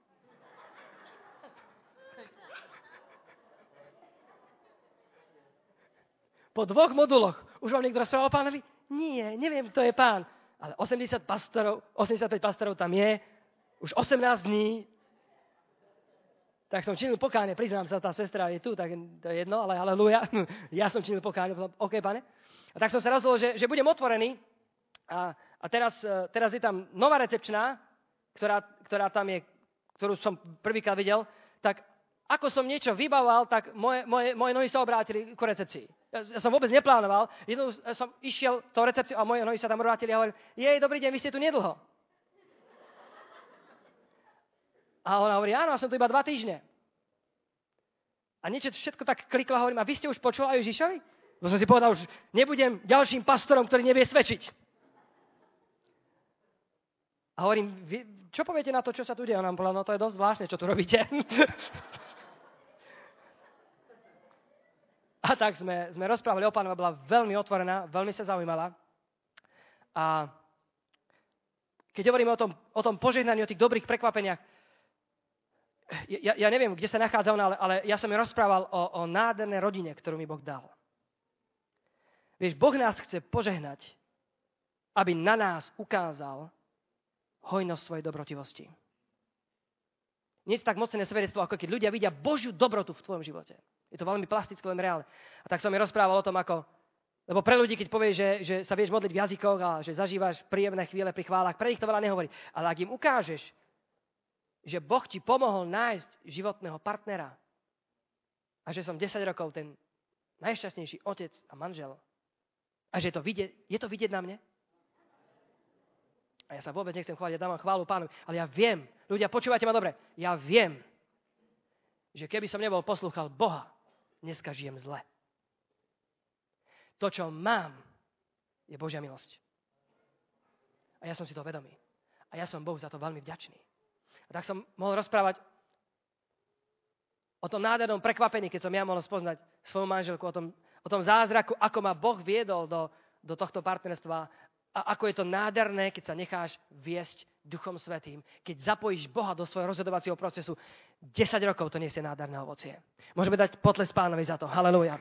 Po dvoch moduloch. Už vám niekto rozprával o Pánovi? Nie, neviem, kto je Pán. Ale osemdesiat pastorov, osemdesiatpäť pastorov tam je. Už osemnásť dní. Tak som činil pokánie. Priznám sa, tá sestra je tu, tak to je jedno, ale halelúja. Ja som činil pokánie. OK, pane. A tak som sa rozhodol, že, že budem otvorený. A, a teraz, teraz je tam nová recepčná, ktorá, ktorá tam je, ktorú som prvýkrát videl. Tak ako som niečo vybavoval, tak moje, moje, moje nohy sa obrátili ku recepcii. Ja, ja som vôbec neplánoval. Jednou som išiel tou recepciou a moje nohy sa tam obrátili a hovorím, jej, dobrý deň, vy ste tu nedlho. A ona hovorí, áno, ja som tu iba dva týždne. A niečo všetko tak kliklo a hovorím, a vy ste už počuli o Ježišovi? Bo som si povedal, už nebudem ďalším pastorom, ktorý nevie svedčiť. A hovorím, vy, čo poviete na to, čo sa tu deje? Ona povedala, no to je dosť zvláštne, čo tu robíte. A tak sme, sme rozprávali o Pánovi, bola veľmi otvorená, veľmi sa zaujímala. A keď hovoríme o tom, o tom požehnaní, o tých dobrých prekvapeniach, ja, ja neviem, kde sa nachádza ona, ale, ale ja som jej rozprával o, o nádhernej rodine, ktorú mi Boh dal. Vieš, Boh nás chce požehnať aby na nás ukázal hojnosť svojej dobrotivosti. Nie je to tak mocné svedectvo, ako keď ľudia vidia Božiu dobrotu v tvojom živote. Je to veľmi plastické, veľmi reálne. A tak som mi rozprával o tom, ako... Lebo pre ľudí, keď povieš, že, že sa vieš modliť v jazykoch a že zažívaš príjemné chvíle pri chválach, pre nich to veľa nehovorí. Ale ak im ukážeš, že Boh ti pomohol nájsť životného partnera a že som desať rokov ten najšťastnejší otec a manžel a že to vidie, je to vidieť na mne? A ja sa vôbec nechcem chváliť, ja dávam chválu Pánovi, ale ja viem, ľudia, počúvajte ma dobre, ja viem, že keby som nebol poslúchal Boha, dneska žijem zle. To, čo mám, je Božia milosť. A ja som si to vedomý. A ja som Bohu za to veľmi vďačný. A tak som mohol rozprávať o tom nádhernom prekvapení, keď som ja mohol spoznať svoju manželku, o tom, o tom zázraku, ako ma Boh viedol do, do tohto partnerstva a ako je to nádherné, keď sa necháš viesť Duchom Svätým. Keď zapojíš Boha do svojho rozhodovacieho procesu, desať rokov to nesie nádherné ovocie. Môžeme dať potles Pánovi za to. Halelúja.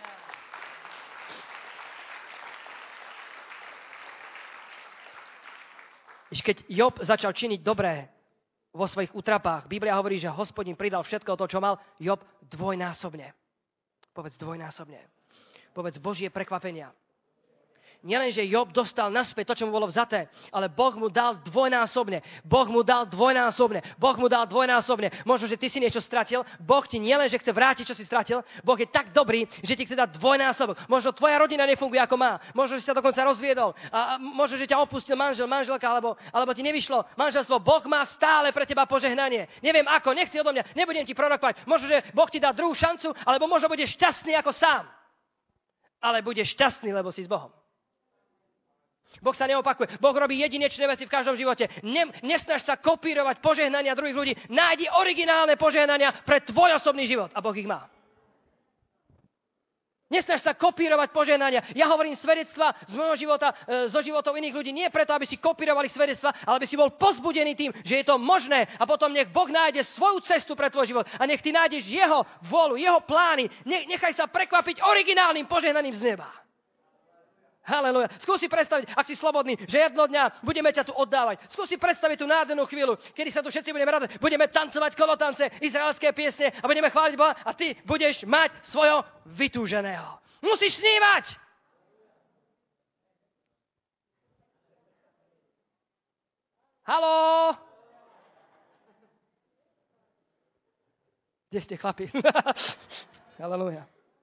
Keď Job začal činiť dobré vo svojich útrapách, Biblia hovorí, že Hospodin pridal všetko to, čo mal Job dvojnásobne. Povedz dvojnásobne. Povedz Božie prekvapenia. Nielen, že Job dostal naspäť to, čo mu bolo vzaté, ale Boh mu dal dvojnásobne. Boh mu dal dvojnásobne. Boh mu dal dvojnásobne. Možno, že ty si niečo stratil. Boh ti nielen, že chce vrátiť, čo si stratil. Boh je tak dobrý, že ti chce dať dvojnásobok. Možno tvoja rodina nefunguje ako má. Možno, že si sa dokonca rozviedol. A možno, že ťa opustil manžel, manželka, alebo, alebo ti nevyšlo manželstvo. Boh má stále pre teba požehnanie. Neviem ako, nechci odo mňa, nebudem ti prorokovať. Možno, že Boh ti dá druhú šancu, alebo možno budeš šťastný ako sám. Ale budeš šťastný, lebo si s Bohom. Boh sa neopakuje. Boh robí jedinečné veci v každom živote. Ne, nesnaž sa kopírovať požehnania druhých ľudí. Nájdi originálne požehnania pre tvoj osobný život. A Boh ich má. Nesnaž sa kopírovať požehnania. Ja hovorím svedectva z môjho života, e, zo životov iných ľudí. Nie preto, aby si kopírovali svedectva, ale aby si bol pozbudený tým, že je to možné. A potom nech Boh nájde svoju cestu pre tvoj život. A nech ty nájdeš jeho vôľu, jeho plány. Ne, nechaj sa prekvapiť originálnym požehnaním z neba. Halelúja. Skúsi predstaviť, ak si slobodný, že jedno dňa budeme ťa tu oddávať. Skúsi predstaviť tú nádhernú chvíľu, kedy sa tu všetci budeme radovať. Budeme tancovať kolotance, izraelské piesne a budeme chváliť Boha a ty budeš mať svojho vytúženého. Musíš snívať! Haló! Kde ste, chlapi? Halelúja.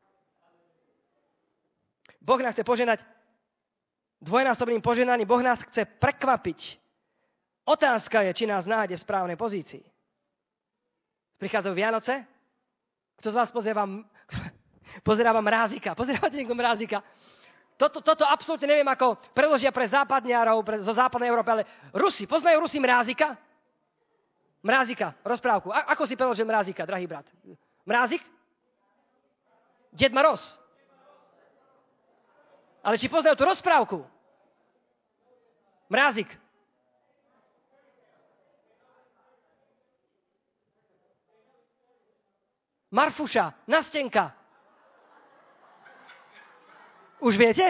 Boh nás chce poženať dvojnásobným poženaním. Boh nás chce prekvapiť. Otázka je, či nás nájde v správnej pozícii. Prichádzajú Vianoce? Kto z vás pozerá, pozerá mrázika? Pozerávate niekto mrázika? Toto, toto absolútne neviem, ako preložia pre západniarov pre, zo západnej Európy, ale Rusi, poznajú Rusi mrázika? Mrázika, rozprávku. A, ako si preložil mrázika, drahý brat? Mrázik? Ded Maroz. Ale či poznajú tú rozprávku? Mrázik. Marfuša, Nastenka. Už viete?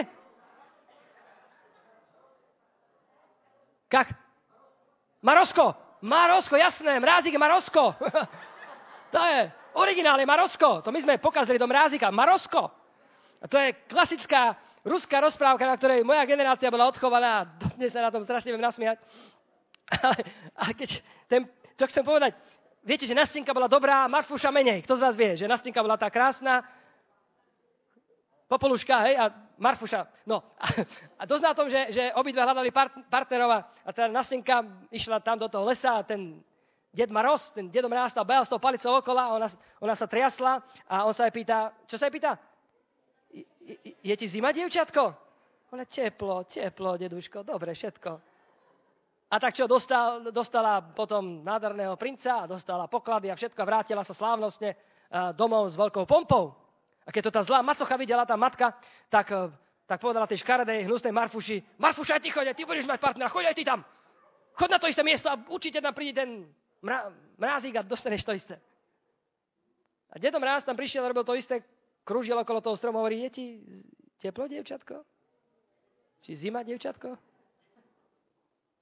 Kak? Marosko. Marosko, jasné. Mrázik je Marosko. To je originálne Marosko. To my sme pokazali do mrázika. Marosko. A to je klasická ruská rozprávka, na ktorej moja generácia bola odchovaná a dnes sa na tom strašne viem nasmiať. Ale, ale keď ten, čo chcem povedať, viete, že Nastenka bola dobrá, Marfuša menej. Kto z vás vie, že Nastenka bola tá krásna popoluška, hej, a Marfuša. No, a, a dosť na tom, že, že obidva hľadali part, partnerov a tá Nastenka išla tam do toho lesa a ten Ded Maroz, ten Dedo Mráz tam behal s tou palicou okolo a ona, ona sa triasla a on sa jej pýta, čo sa jej pýta? Je ti zima, dievčatko? Ona, teplo, teplo, deduško, dobre, všetko. A tak čo, dostal, dostala potom nádherného princa a dostala poklady a všetko a vrátila sa slávnostne domov s veľkou pompou. A keď to tá zlá macocha videla, tá matka, tak, tak povedala tej škaredej, hnusnej Marfuši, Marfuša, ty choď, ty budeš mať partnera, choď aj ty tam. Choď na to isté miesto a určite tam príde ten mra, mrázík a dostaneš to isté. A Dedo Mráz tam prišiel a robil to isté, krúžil okolo toho stromu, hovorí, je ti teplo, dievčatko? Či zima, dievčatko?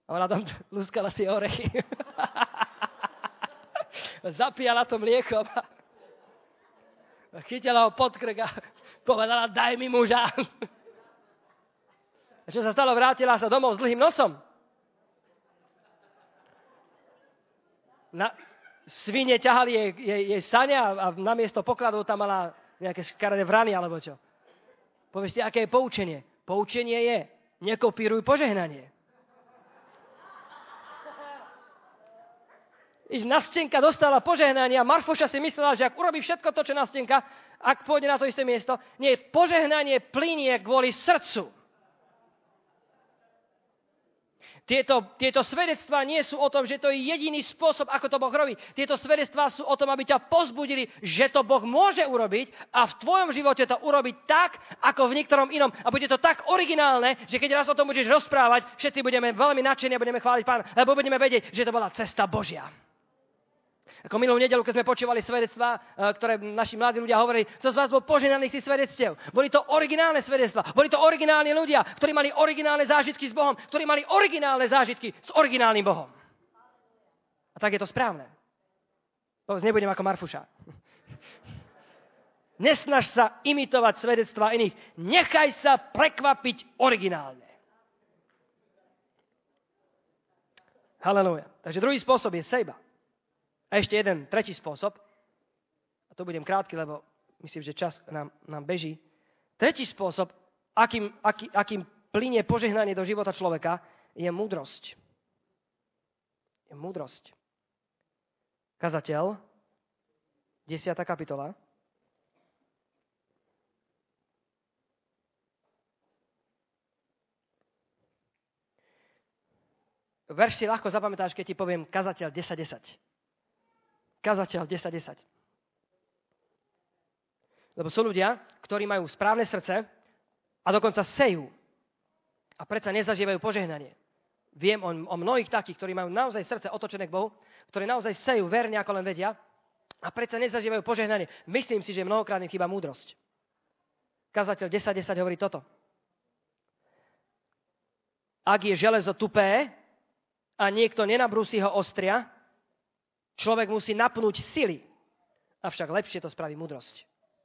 A ona tam luskala tie orechy. Zapíjala to mliekom. Chytila ho pod krk a povedala, daj mi muža. A čo sa stalo? Vrátila sa domov s dlhým nosom. Na, svine ťahali jej, jej, jej sania a namiesto pokladov tam mala nejaké škaredé vrany alebo čo. Povieš si, aké je poučenie? Poučenie je, nekopíruj požehnanie. Iš Nastenka dostala požehnanie a Marfoša si myslela, že ak urobí všetko to, čo Nastenka, ak pôjde na to isté miesto, nie, požehnanie plynie kvôli srdcu. Tieto, tieto svedectvá nie sú o tom, že to je jediný spôsob, ako to Boh robí. Tieto svedectvá sú o tom, aby ťa pozbudili, že to Boh môže urobiť a v tvojom živote to urobiť tak, ako v niektorom inom. A bude to tak originálne, že keď raz o tom budeš rozprávať, všetci budeme veľmi nadšení a budeme chváliť Pána, lebo budeme vedieť, že to bola cesta Božia. Ako minulú nedeľu, keď sme počúvali svedectvá, ktoré naši mladí ľudia hovorili, co z vás bol požehnaných si svedectiev. Boli to originálne svedectvá. Boli to originálni ľudia, ktorí mali originálne zážitky s Bohom, ktorí mali originálne zážitky s originálnym Bohom. A tak je to správne. Povedz, nebudem ako Marfuša. Nesnaž sa imitovať svedectvá iných. Nechaj sa prekvapiť originálne. Halelúja. Takže druhý spôsob je sejba. A ešte jeden, tretí spôsob, a to budem krátky, lebo myslím, že čas nám, nám beží. Tretí spôsob, akým, aký, akým plynie požehnanie do života človeka, je múdrosť. Je múdrosť. Kazateľ, desiata kapitola. Verš si ľahko zapamätáš, keď ti poviem kazateľ desať desať. Kazateľ desať desať. Lebo sú ľudia, ktorí majú správne srdce a dokonca sejú a predsa nezažívajú požehnanie. Viem o, o mnohých takých, ktorí majú naozaj srdce otočené k Bohu, ktorí naozaj sejú verne, ako len vedia a predsa nezažívajú požehnanie. Myslím si, že mnohokrát im chýba múdrosť. Kazateľ desať desať hovorí toto. Ak je železo tupé a niekto nenabrúsi ho ostria, človek musí napnúť sily, avšak lepšie to spraví múdrosť.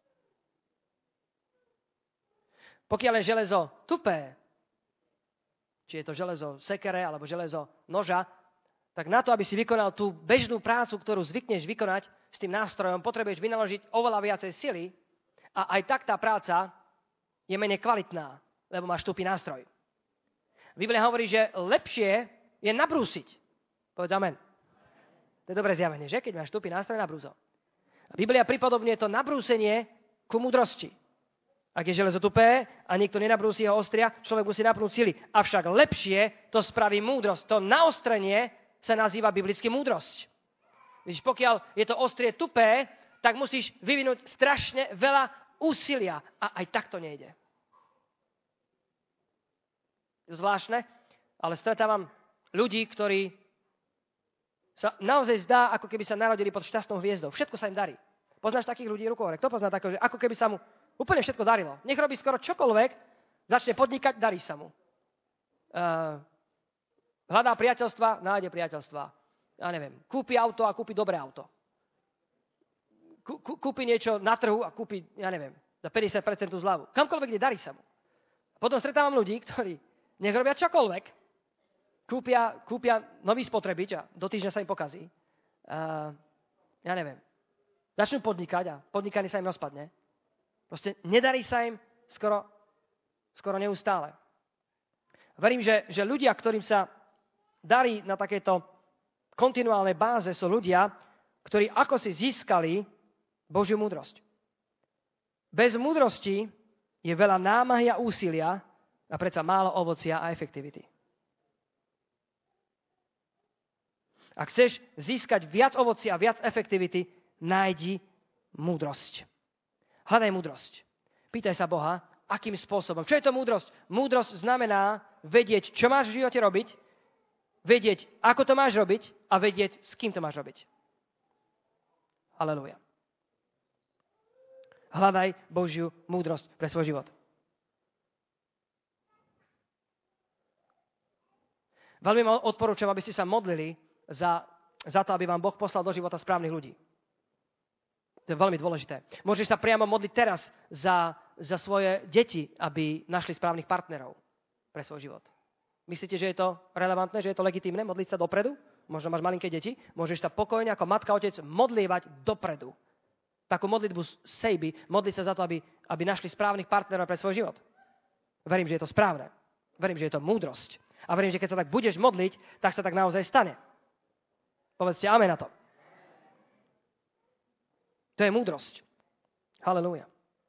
Pokiaľ je železo tupé, či je to železo sekere alebo železo noža, tak na to, aby si vykonal tú bežnú prácu, ktorú zvykneš vykonať s tým nástrojom, potrebuješ vynaložiť oveľa viacej sily a aj tak tá práca je menej kvalitná, lebo máš tupý nástroj. Biblia hovorí, že lepšie je nabrúsiť. Povedz amen. To je dobré zjavenie, že? Keď máš tupý nástroj, nabrúso. A Biblia pripodobňuje to nabrúsenie ku múdrosti. Ak je železo tupé a niekto nenabrúsi ho ostria, človek musí napnúť sily. Avšak lepšie to spraví múdrosť. To naostrenie sa nazýva biblicky múdrosť. Víš, pokiaľ je to ostrie tupé, tak musíš vyvinúť strašne veľa úsilia. A aj tak to nejde. Je zvláštne, ale stretávam ľudí, ktorí sa naozaj zdá, ako keby sa narodili pod šťastnou hviezdou. Všetko sa im darí. Poznáš takých ľudí rukou hore? Kto pozná takého, že ako keby sa mu úplne všetko darilo? Nech robí skoro čokoľvek, začne podnikať, darí sa mu. Uh, hľadá priateľstva, nájde priateľstva. Ja neviem, kúpi auto a kúpi dobré auto. Kú, kú, kúpi niečo na trhu a kúpi, ja neviem, za päťdesiat percent zľavu. Kamkoľvek, kde darí sa mu. Potom stretávam ľudí, ktorí nech robia čokoľvek, Kúpia, kúpia nový spotrebič a do týždňa sa im pokazí. Uh, ja neviem. Začnú podnikať a podnikanie sa im rozpadne. Proste nedarí sa im skoro, skoro neustále. Verím, že, že ľudia, ktorým sa darí na takéto kontinuálnej báze, sú ľudia, ktorí ako si získali Božiu múdrosť. Bez múdrosti je veľa námahy a úsilia a predsa málo ovocia a efektivity. Ak chceš získať viac ovocia a viac efektivity, nájdi múdrosť. Hľadaj múdrosť. Pýtaj sa Boha, akým spôsobom. Čo je to múdrosť? Múdrosť znamená vedieť, čo máš v živote robiť, vedieť, ako to máš robiť a vedieť, s kým to máš robiť. Halelúja. Hľadaj Božiu múdrosť pre svoj život. Veľmi vám odporúčam, aby ste sa modlili za, za to, aby vám Boh poslal do života správnych ľudí. To je veľmi dôležité. Môžeš sa priamo modliť teraz za, za svoje deti, aby našli správnych partnerov pre svoj život. Myslíte, že je to relevantné, že je to legitímne modliť sa dopredu? Možno máš malinké deti. Môžeš sa pokojne ako matka, otec modlievať dopredu. Takú modlitbu sejby, modliť sa za to, aby, aby našli správnych partnerov pre svoj život. Verím, že je to správne. Verím, že je to múdrosť. A verím, že keď sa tak budeš modliť, tak sa tak naozaj stane. Povedzte amen na to. To je múdrosť. Halelúja.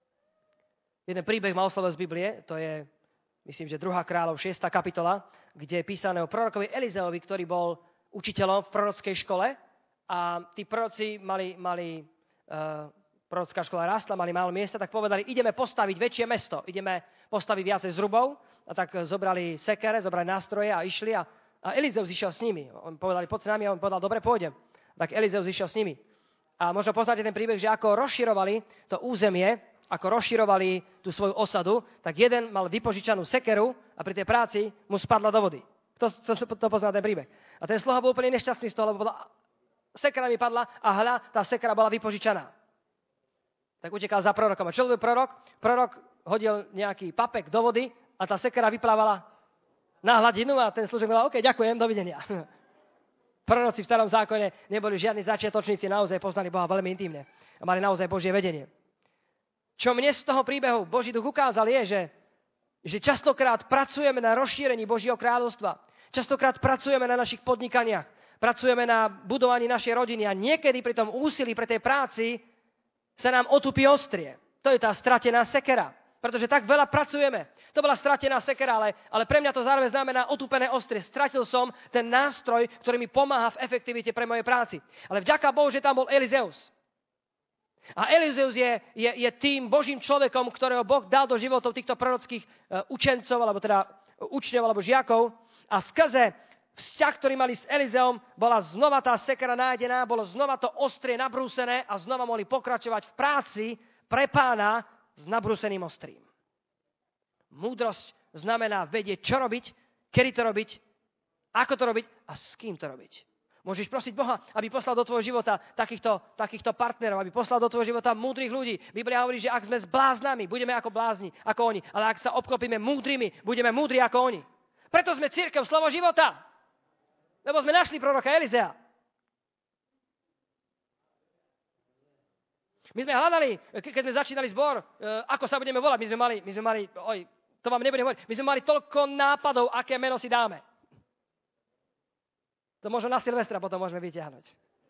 Jeden príbeh ma oslovil z Biblie, to je, myslím, že druhá kráľov, šiesta kapitola, kde je písané o prorokovi Elizeovi, ktorý bol učiteľom v prorockej škole a tí proroci mali, mali uh, prorocká škola rástla, mali málo miesta, tak povedali, ideme postaviť väčšie mesto, ideme postaviť viacej zrubov a tak zobrali sekere, zobrali nástroje a išli a, a Elizeus išiel s nimi. On povedali, poď s nami a on povedal, dobre, pôjdem. Tak Elizeus išiel s nimi. A možno poznáte ten príbeh, že ako rozširovali to územie, ako rozširovali tú svoju osadu, tak jeden mal vypožičanú sekeru a pri tej práci mu spadla do vody. To, to, to pozná ten príbeh. A ten sluha bol úplne nešťastný z toho, lebo bola, sekera mi padla a hľa, tá sekera bola vypožičaná. Tak utekal za prorokom. A čo bol prorok? Prorok hodil nejaký papek do vody a tá sekera vyplávala na hladinu a ten služek povedal, OK, ďakujem, dovidenia. Proroci v starom zákone neboli žiadni začiatočníci, naozaj poznali Boha veľmi intimne a mali naozaj Božie vedenie. Čo mne z toho príbehu Boží duch ukázal je, že, že častokrát pracujeme na rozšírení Božieho kráľovstva. Častokrát pracujeme na našich podnikaniach, pracujeme na budovaní našej rodiny a niekedy pri tom úsilí, pre tej práci sa nám otupí ostrie. To je tá stratená sekera. Pretože tak veľa pracujeme. To bola stratená sekera, ale, ale pre mňa to zároveň znamená otupené ostrie. Stratil som ten nástroj, ktorý mi pomáha v efektivite pre mojej práci. Ale vďaka Bohu, že tam bol Elizeus. A Elizeus je, je, je tým Božím človekom, ktorého Boh dal do životov týchto prorockých uh, učencov, alebo teda učňov, alebo žiakov. A skrze vzťah, ktorý mali s Elizeom, bola znova tá sekera nájdená, bolo znova to ostrie nabrúsené a znova mohli pokračovať v práci pre Pána s nabrúseným ostrým. Múdrosť znamená vedieť, čo robiť, kedy to robiť, ako to robiť a s kým to robiť. Môžeš prosiť Boha, aby poslal do tvojho života takýchto, takýchto partnerov, aby poslal do tvojho života múdrych ľudí. Biblia hovorí, že ak sme s bláznami, budeme ako blázni, ako oni. Ale ak sa obklopíme múdrymi, budeme múdri ako oni. Preto sme cirkev Slovo života. Lebo sme našli proroka Elizea. My sme hľadali, keď sme začínali zbor, ako sa budeme volať. My sme mali, my sme mali oj, to vám nebudem hovoriť, my sme mali toľko nápadov, aké meno si dáme. To možno na Silvestra potom môžeme vyťahnuť.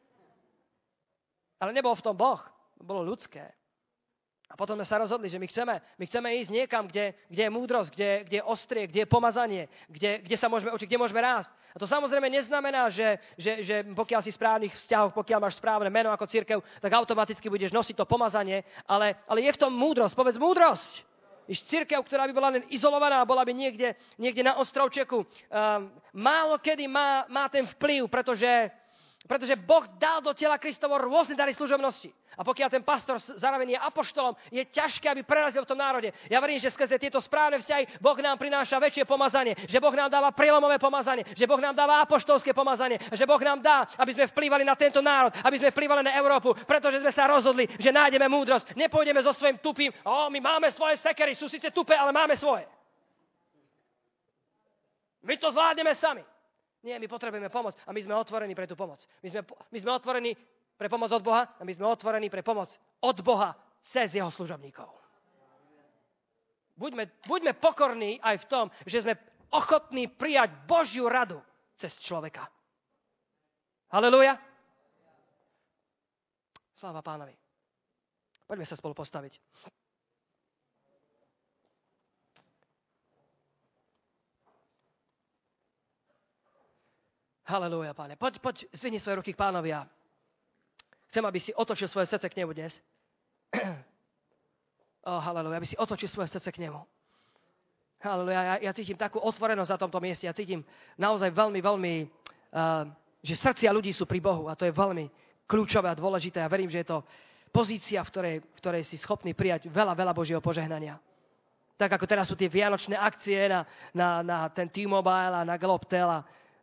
Ale nebol v tom Boh, to bolo ľudské. A potom sme sa rozhodli, že my chceme, my chceme ísť niekam, kde, kde je múdrosť, kde, kde je ostrie, kde je pomazanie, kde, kde sa môžeme učiť, kde môžeme rásť. A to samozrejme neznamená, že, že, že pokiaľ si správnych vzťahov, pokiaľ máš správne meno ako cirkev, tak automaticky budeš nosiť to pomazanie, ale, ale je v tom múdrosť. Povedz múdrosť. Iš cirkev, ktorá by bola len izolovaná, bola by niekde, niekde na ostrovčeku. Um, málo kedy má, má ten vplyv, pretože, pretože Boh dal do tela Kristovo rôzne dary služobnosti. A pokiaľ ten pastor zároveň je apoštolom, je ťažké, aby prerazil v tom národe. Ja verím, že skrze tieto správne vzťahy Boh nám prináša väčšie pomazanie, že Boh nám dáva prielomové pomazanie, že Boh nám dáva apoštolské pomazanie, že Boh nám dá, aby sme vplývali na tento národ, aby sme vplývali na Európu, pretože sme sa rozhodli, že nájdeme múdrosť. Nepôjdeme so svojím tupým, o, my máme svoje sekery, sú síce tupé, ale máme svoje. My to zvládneme sami. Nie, my potrebujeme pomoc a my sme otvorení pre tú pomoc. My sme, my sme otvorení pre pomoc od Boha a my sme otvorení pre pomoc od Boha cez jeho služobníkov. Buďme, buďme pokorní aj v tom, že sme ochotní prijať Božiu radu cez človeka. Halelúja. Sláva Pánovi. Poďme sa spolu postaviť. Halelúja, Páne. Poď, poď, zvihni svoje ruky k Pánovi a chcem, aby si otočil svoje srdce k nemu dnes. Oh, halleluja, aby si otočil svoje srdce k nemu. Halleluja, ja, ja cítim takú otvorenosť na tomto mieste. Ja cítim naozaj veľmi, veľmi, uh, že srdcia ľudí sú pri Bohu a to je veľmi kľúčové a dôležité. Ja verím, že je to pozícia, v ktorej, v ktorej si schopný prijať veľa, veľa Božieho požehnania. Tak ako teraz sú tie vianočné akcie na, na, na ten T-Mobile a na Globtel a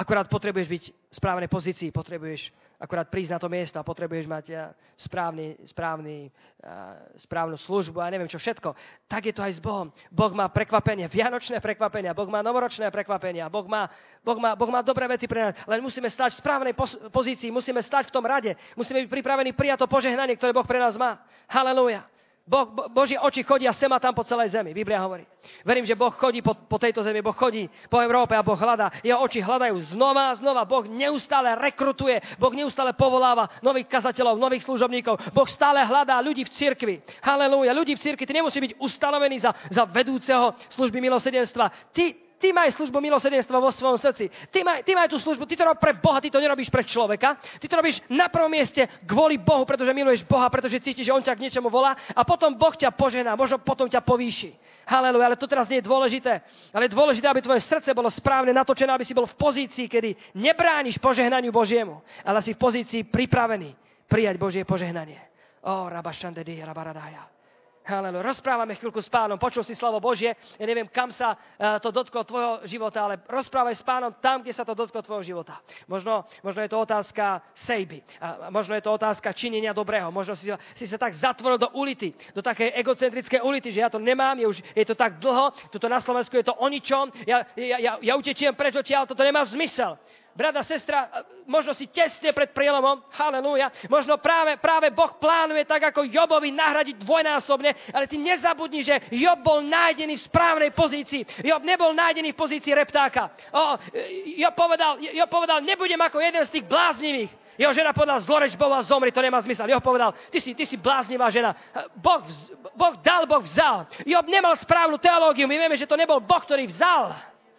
Akurát potrebuješ byť v správnej pozícii, potrebuješ akurát prísť na to miesto a potrebuješ mať ja, správny, správny, uh, správnu službu a neviem čo všetko. Tak je to aj s Bohom. Boh má prekvapenie, vianočné prekvapenia, Boh má novoročné prekvapenia, Boh má, boh má, boh má dobré veci pre nás, len musíme stať v správnej pos- pozícii, musíme stať v tom rade, musíme byť pripravení prijať to požehnanie, ktoré Boh pre nás má. Halelúja. Boh, Bo, Božie oči chodia sem a tam po celej zemi. Biblia hovorí. Verím, že Boh chodí po, po tejto zemi, Boh chodí po Európe a Boh hľadá. Jeho oči hľadajú znova a znova. Boh neustále rekrutuje, Boh neustále povoláva nových kazateľov, nových služobníkov. Boh stále hľadá ľudí v cirkvi. Halelúja. Ľudí v cirkvi. Ty nemusí byť ustanovený za, za vedúceho služby milosrdenstva. Ty Ty maj službu milosrdenstva vo svojom srdci. Ty maj, ty maj tú službu, ty to robíš pre Boha, ty to nerobíš pre človeka. Ty to robíš na prvom mieste kvôli Bohu, pretože miluješ Boha, pretože cítiš, že On ťa k niečomu volá a potom Boh ťa požehná, možno potom ťa povýši. Halelúja, ale to teraz nie je dôležité. Ale je dôležité, aby tvoje srdce bolo správne natočené, aby si bol v pozícii, kedy nebrániš požehnaniu Božiemu, ale si v pozícii pripravený prijať Božie požehnanie. Ó, rabašandedy, rabaradaya. Halelúja. Rozprávame chvíľku s Pánom, počul si slovo Božie, ja neviem, kam sa uh, to dotklo tvojho života, ale rozprávaj s Pánom tam, kde sa to dotklo tvojho života. Možno, možno je to otázka sejby, a možno je to otázka činenia dobrého, možno si, si sa tak zatvoril do ulity, do takej egocentrickej ulity, že ja to nemám, je, už, je to tak dlho, tuto na Slovensku je to o ničom, ja, ja, ja, ja utečiem preč odtiaľ, toto nemá zmysel. Brat a sestra, možno si tesne pred prielomom, halelúja, možno práve, práve Boh plánuje tak, ako Jobovi nahradiť dvojnásobne, ale ty nezabudni, že Job bol nájdený v správnej pozícii. Job nebol nájdený v pozícii reptáka. O, Job povedal, Job povedal, nebudem ako jeden z tých bláznivých. Jeho žena povedala, zloreč Boha, zomri, to nemá zmysel. Job povedal, ty si, ty si bláznivá žena. Boh, vz, boh dal, Boh vzal. Job nemal správnu teológiu, my vieme, že to nebol Boh, ktorý vzal.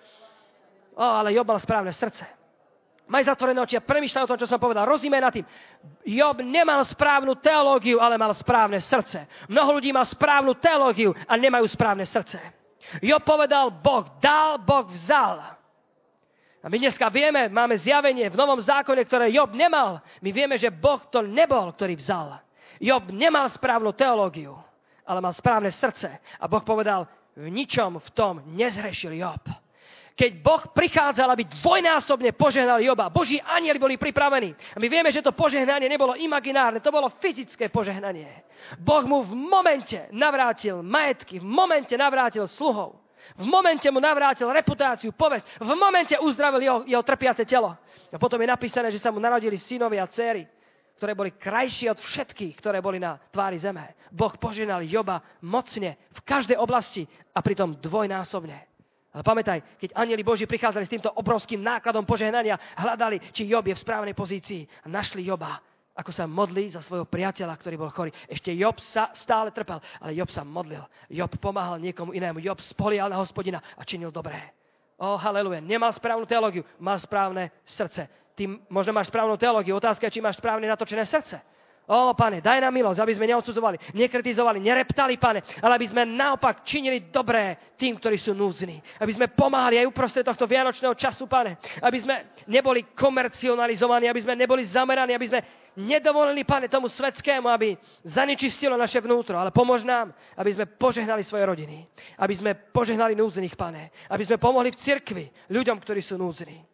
O, ale Job mal správne srdce. Maj zatvorené oči a premýšľaj o tom, čo som povedal. Rozímaj nad tým. Job nemal správnu teológiu, ale mal správne srdce. Mnoho ľudí má správnu teológiu a nemajú správne srdce. Job povedal, Boh dal, Boh vzal. A my dneska vieme, máme zjavenie v Novom zákone, ktoré Job nemal. My vieme, že Boh to nebol, ktorý vzal. Job nemal správnu teológiu, ale mal správne srdce. A Boh povedal, v ničom v tom nezhrešil Job. Keď Boh prichádzal, aby dvojnásobne požehnal Joba, Boží anjeli boli pripravení. A my vieme, že to požehnanie nebolo imaginárne, to bolo fyzické požehnanie. Boh mu v momente navrátil majetky, v momente navrátil sluhov, v momente mu navrátil reputáciu, povesť, v momente uzdravil jeho, jeho trpiace telo. A potom je napísané, že sa mu narodili synovi a dcéry, ktoré boli krajšie od všetkých, ktoré boli na tvári zeme. Boh požehnal Joba mocne v každej oblasti a pritom dvojnásobne. Ale pamätaj, keď anjeli Boží prichádzali s týmto obrovským nákladom požehnania, hľadali, či Job je v správnej pozícii a našli Joba, ako sa modlí za svojho priateľa, ktorý bol chorý. Ešte Job sa stále trpel, ale Job sa modlil. Job pomáhal niekomu inému. Job spolial na Hospodina a činil dobré. Ó, haleluja. Nemal správnu teológiu, mal správne srdce. Ty možno máš správnu teológiu. Otázka je, či máš správne natočené srdce. Ó, Pane, daj nám milosť, aby sme neodsudzovali, nekritizovali, nereptali, Pane, ale aby sme naopak činili dobré tým, ktorí sú núdzni. Aby sme pomáhali aj uprostred tohto vianočného času, Pane. Aby sme neboli komercionalizovaní, aby sme neboli zameraní, aby sme nedovolili, Pane, tomu svetskému, aby zanečistilo naše vnútro, ale pomôž nám, aby sme požehnali svoje rodiny. Aby sme požehnali núdznych, Pane. Aby sme pomohli v cirkvi ľuďom, ktorí sú núdzni.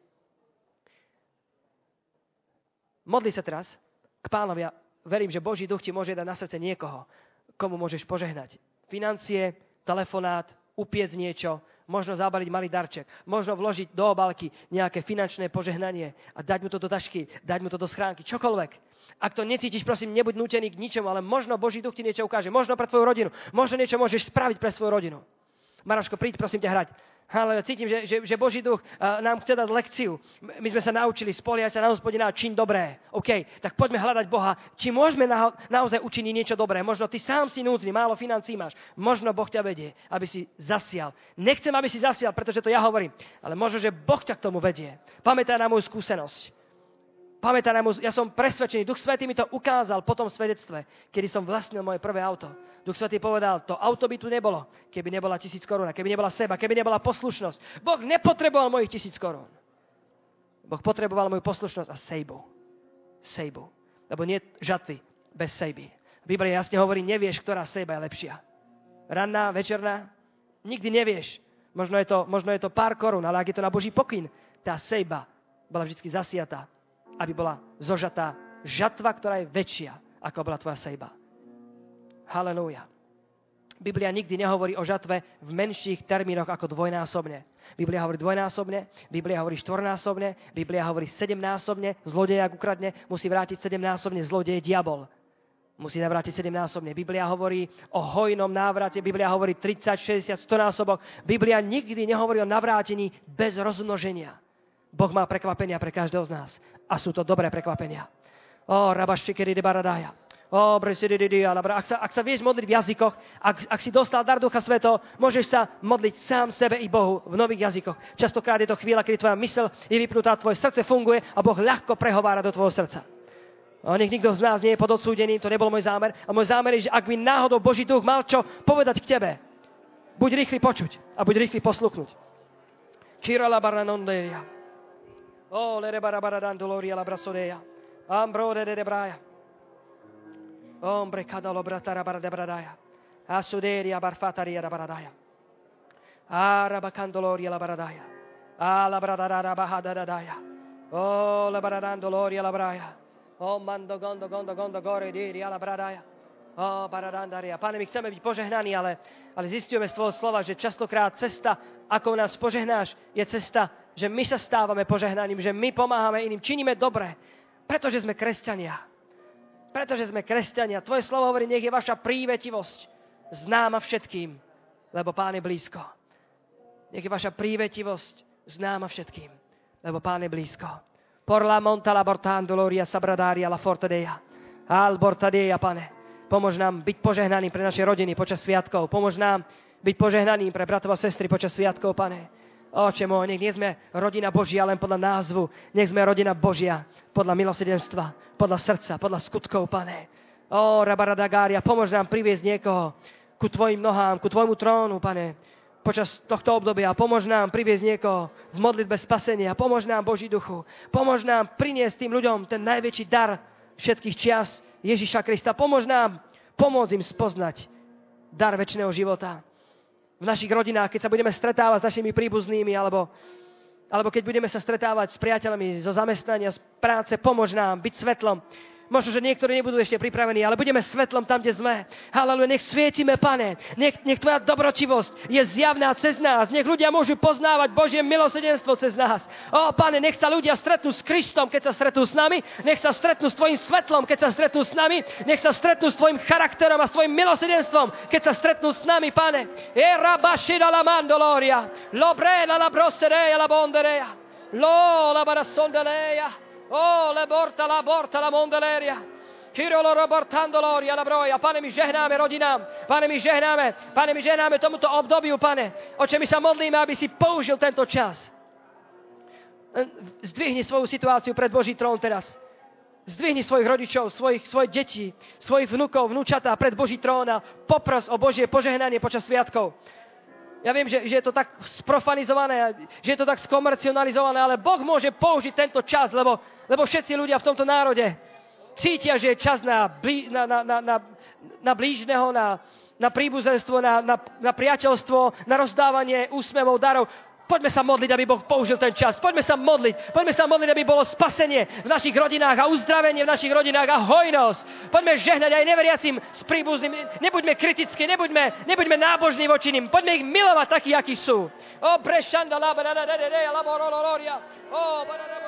Modli sa teraz k Pánovi. Ja verím, že Boží duch ti môže dať na srdce niekoho, komu môžeš požehnať. Financie, telefonát, upiec niečo, možno zabaliť malý darček, možno vložiť do obálky nejaké finančné požehnanie a dať mu to do tašky, dať mu to do schránky, čokoľvek. Ak to necítiš, prosím, nebuď nútený k ničomu, ale možno Boží duch ti niečo ukáže, možno pre tvoju rodinu, možno niečo môžeš spraviť pre svoju rodinu. Maroško, príď, prosím ťa, hrať. Ale cítim, že, že, že Boží duch uh, nám chce dať lekciu. My sme sa naučili spoliehať sa na Hospodina a čiň dobré. OK, tak poďme hľadať Boha. Či môžeme na, naozaj učiniť niečo dobré? Možno ty sám si núdzny, málo financí máš. Možno Boh ťa vedie, aby si zasial. Nechcem, aby si zasial, pretože to ja hovorím. Ale možno, že Boh ťa k tomu vedie. Pamätaj na moju skúsenosť. Pamätaj na moju, ja som presvedčený. Duch Svätý mi to ukázal po tom svedectve, kedy som vlastnil moje prvé auto. Duch Svätý povedal, to auto by tu nebolo, keby nebola tisíc korún, keby nebola seba, keby nebola poslušnosť. Boh nepotreboval mojich tisíc korún. Boh potreboval moju poslušnosť a sejbu. Sejbu. Lebo nie žatvy bez sejby. Biblia jasne hovorí, nevieš, ktorá sejba je lepšia. Ranná, večerná, nikdy nevieš. Možno je to, možno je to pár korún, ale ak je to na Boží pokyn, tá sejba bola vždy zasiatá, aby bola zožatá žatva, ktorá je väčšia, ako bola tvoja sejba. Halelúja. Biblia nikdy nehovorí o žatve v menších termínoch ako dvojnásobne. Biblia hovorí dvojnásobne, Biblia hovorí štvornásobne, Biblia hovorí sedemnásobne, zlodej, ak ukradne, musí vrátiť sedemnásobne, zlodej je diabol. Musí navrátiť sedemnásobne. Biblia hovorí o hojnom návrate, Biblia hovorí tridsať, šesťdesiat, sto násobok. Biblia nikdy nehovorí o navrátení bez rozmnoženia. Boh má prekvapenia pre každého z nás. A sú to dobré prekvapenia. Ó, rabaščikeri de baradája. Ó, bresidididi, alabra. Ak sa, ak sa vieš modliť v jazykoch, ak, ak si dostal dar Ducha Svätého, môžeš sa modliť sám sebe i Bohu v nových jazykoch. Častokrát je to chvíľa, kedy tvoja myseľ je vypnutá, tvoje srdce funguje a Boh ľahko prehovára do tvojho srdca. A nech nikto z nás nie je pod odsúdením, to nebol môj zámer. A môj zámer je, že ak by náhodou Boží duch mal čo povedať k tebe, buď rýchly počuť a buď rýchly posluchnúť. Kirala baranonderia. O lere barabaradandoria la brasodeja. Ambrode de debraja. Ombre cadalo bratara baradebradaya. Asuderia barfataria da baradaya. Arabacandoloria la baradaya. Ala bradara bahadadaya. O la baradandoloria la braya. O mando gondo gondo gondo gore diri ala bradaya. O baradandaria. Pane, my chceme byť požehnaní, ale, ale zistujeme z tvojho slova, že častokrát cesta, ako nás požehnáš, je cesta, že my sa stávame požehnaním, že my pomáhame iným, činíme dobre, pretože sme kresťania. Pretože sme kresťania. Tvoje slovo hovorí, nech je vaša prívetivosť známa všetkým, lebo Pán je blízko. Nech je vaša prívetivosť známa všetkým, lebo Pán je blízko. Por la monta la bortandoloria sabradaria la fortadeja. Al bortadeja, Pane. Pomôž nám byť požehnaným pre naše rodiny počas sviatkov. Pomôž nám byť požehnaným pre bratov a sestry počas sviatkov, Pane. Oče môj, nech nie sme rodina Božia len podľa názvu. Nech sme rodina Božia podľa milosrdenstva, podľa srdca, podľa skutkov, Pane. Ó, rabaradagária, pomôž nám priviesť niekoho ku tvojim nohám, ku tvojmu trónu, Pane, počas tohto obdobia. Pomôž nám priviesť niekoho v modlitbe spasenia. Pomôž nám, Boží duchu. Pomôž nám priniesť tým ľuďom ten najväčší dar všetkých čias Ježiša Krista. Pomôž nám pomôcť im spoznať dar večného života. V našich rodinách, keď sa budeme stretávať s našimi príbuznými, alebo, alebo keď budeme sa stretávať s priateľmi zo zamestnania, z práce, pomôž nám byť svetlom. Možno, že niektorí nebudú ešte pripravení, ale budeme svetlom tam, kde sme. Halleluja, nech svietime, Pane. Nech, nech tvoja dobrotivosť je zjavná cez nás. Nech ľudia môžu poznávať Božie milosrdenstvo cez nás. Ó, Pane, nech sa ľudia stretnú s Kristom, keď sa stretnú s nami. Nech sa stretnú s tvojim svetlom, keď sa stretnú s nami. Nech sa stretnú s tvojim charakterom a s tvojim milosrdenstvom, keď sa stretnú s nami, Pane. Era bashira la mandoloria. Lobrela la brosserea la bonderea. Lo la barasondeleia. Oh, le borta la borta la mondeleria. Kirolo robortandoloria la broja. Pane, my žehnáme rodinám. Pane, my žehnáme. Pane, my žehnáme tomuto obdobiu, Pane. Oče, my sa modlíme, aby si použil tento čas. Zdvihni svoju situáciu pred Boží trón teraz. Zdvihni svojich rodičov, svojich, svoje deti, svojich vnukov, vnúčatá pred Boží trón a popros o Božie požehnanie počas sviatkov. Ja viem, že, že je to tak sprofanizované, že je to tak skomercionalizované, ale Boh môže použiť tento čas, lebo, lebo všetci ľudia v tomto národe cítia, že je čas na, blí, na, na, na, na, na blížneho, na, na príbuzenstvo, na, na, na priateľstvo, na rozdávanie úsmevov, darov. Poďme sa modliť, aby Boh použil ten čas. Poďme sa modliť. Poďme sa modliť, aby bolo spasenie v našich rodinách a uzdravenie v našich rodinách a hojnosť. Poďme žehnať aj neveriacim s príbuzným. Nebuďme kritickí, nebuďme, nebuďme nábožní voči nim. Poďme ich milovať takí, akí sú. O, brešanda, la, la, la, la, la, la, la, la, la, la, la, la, la,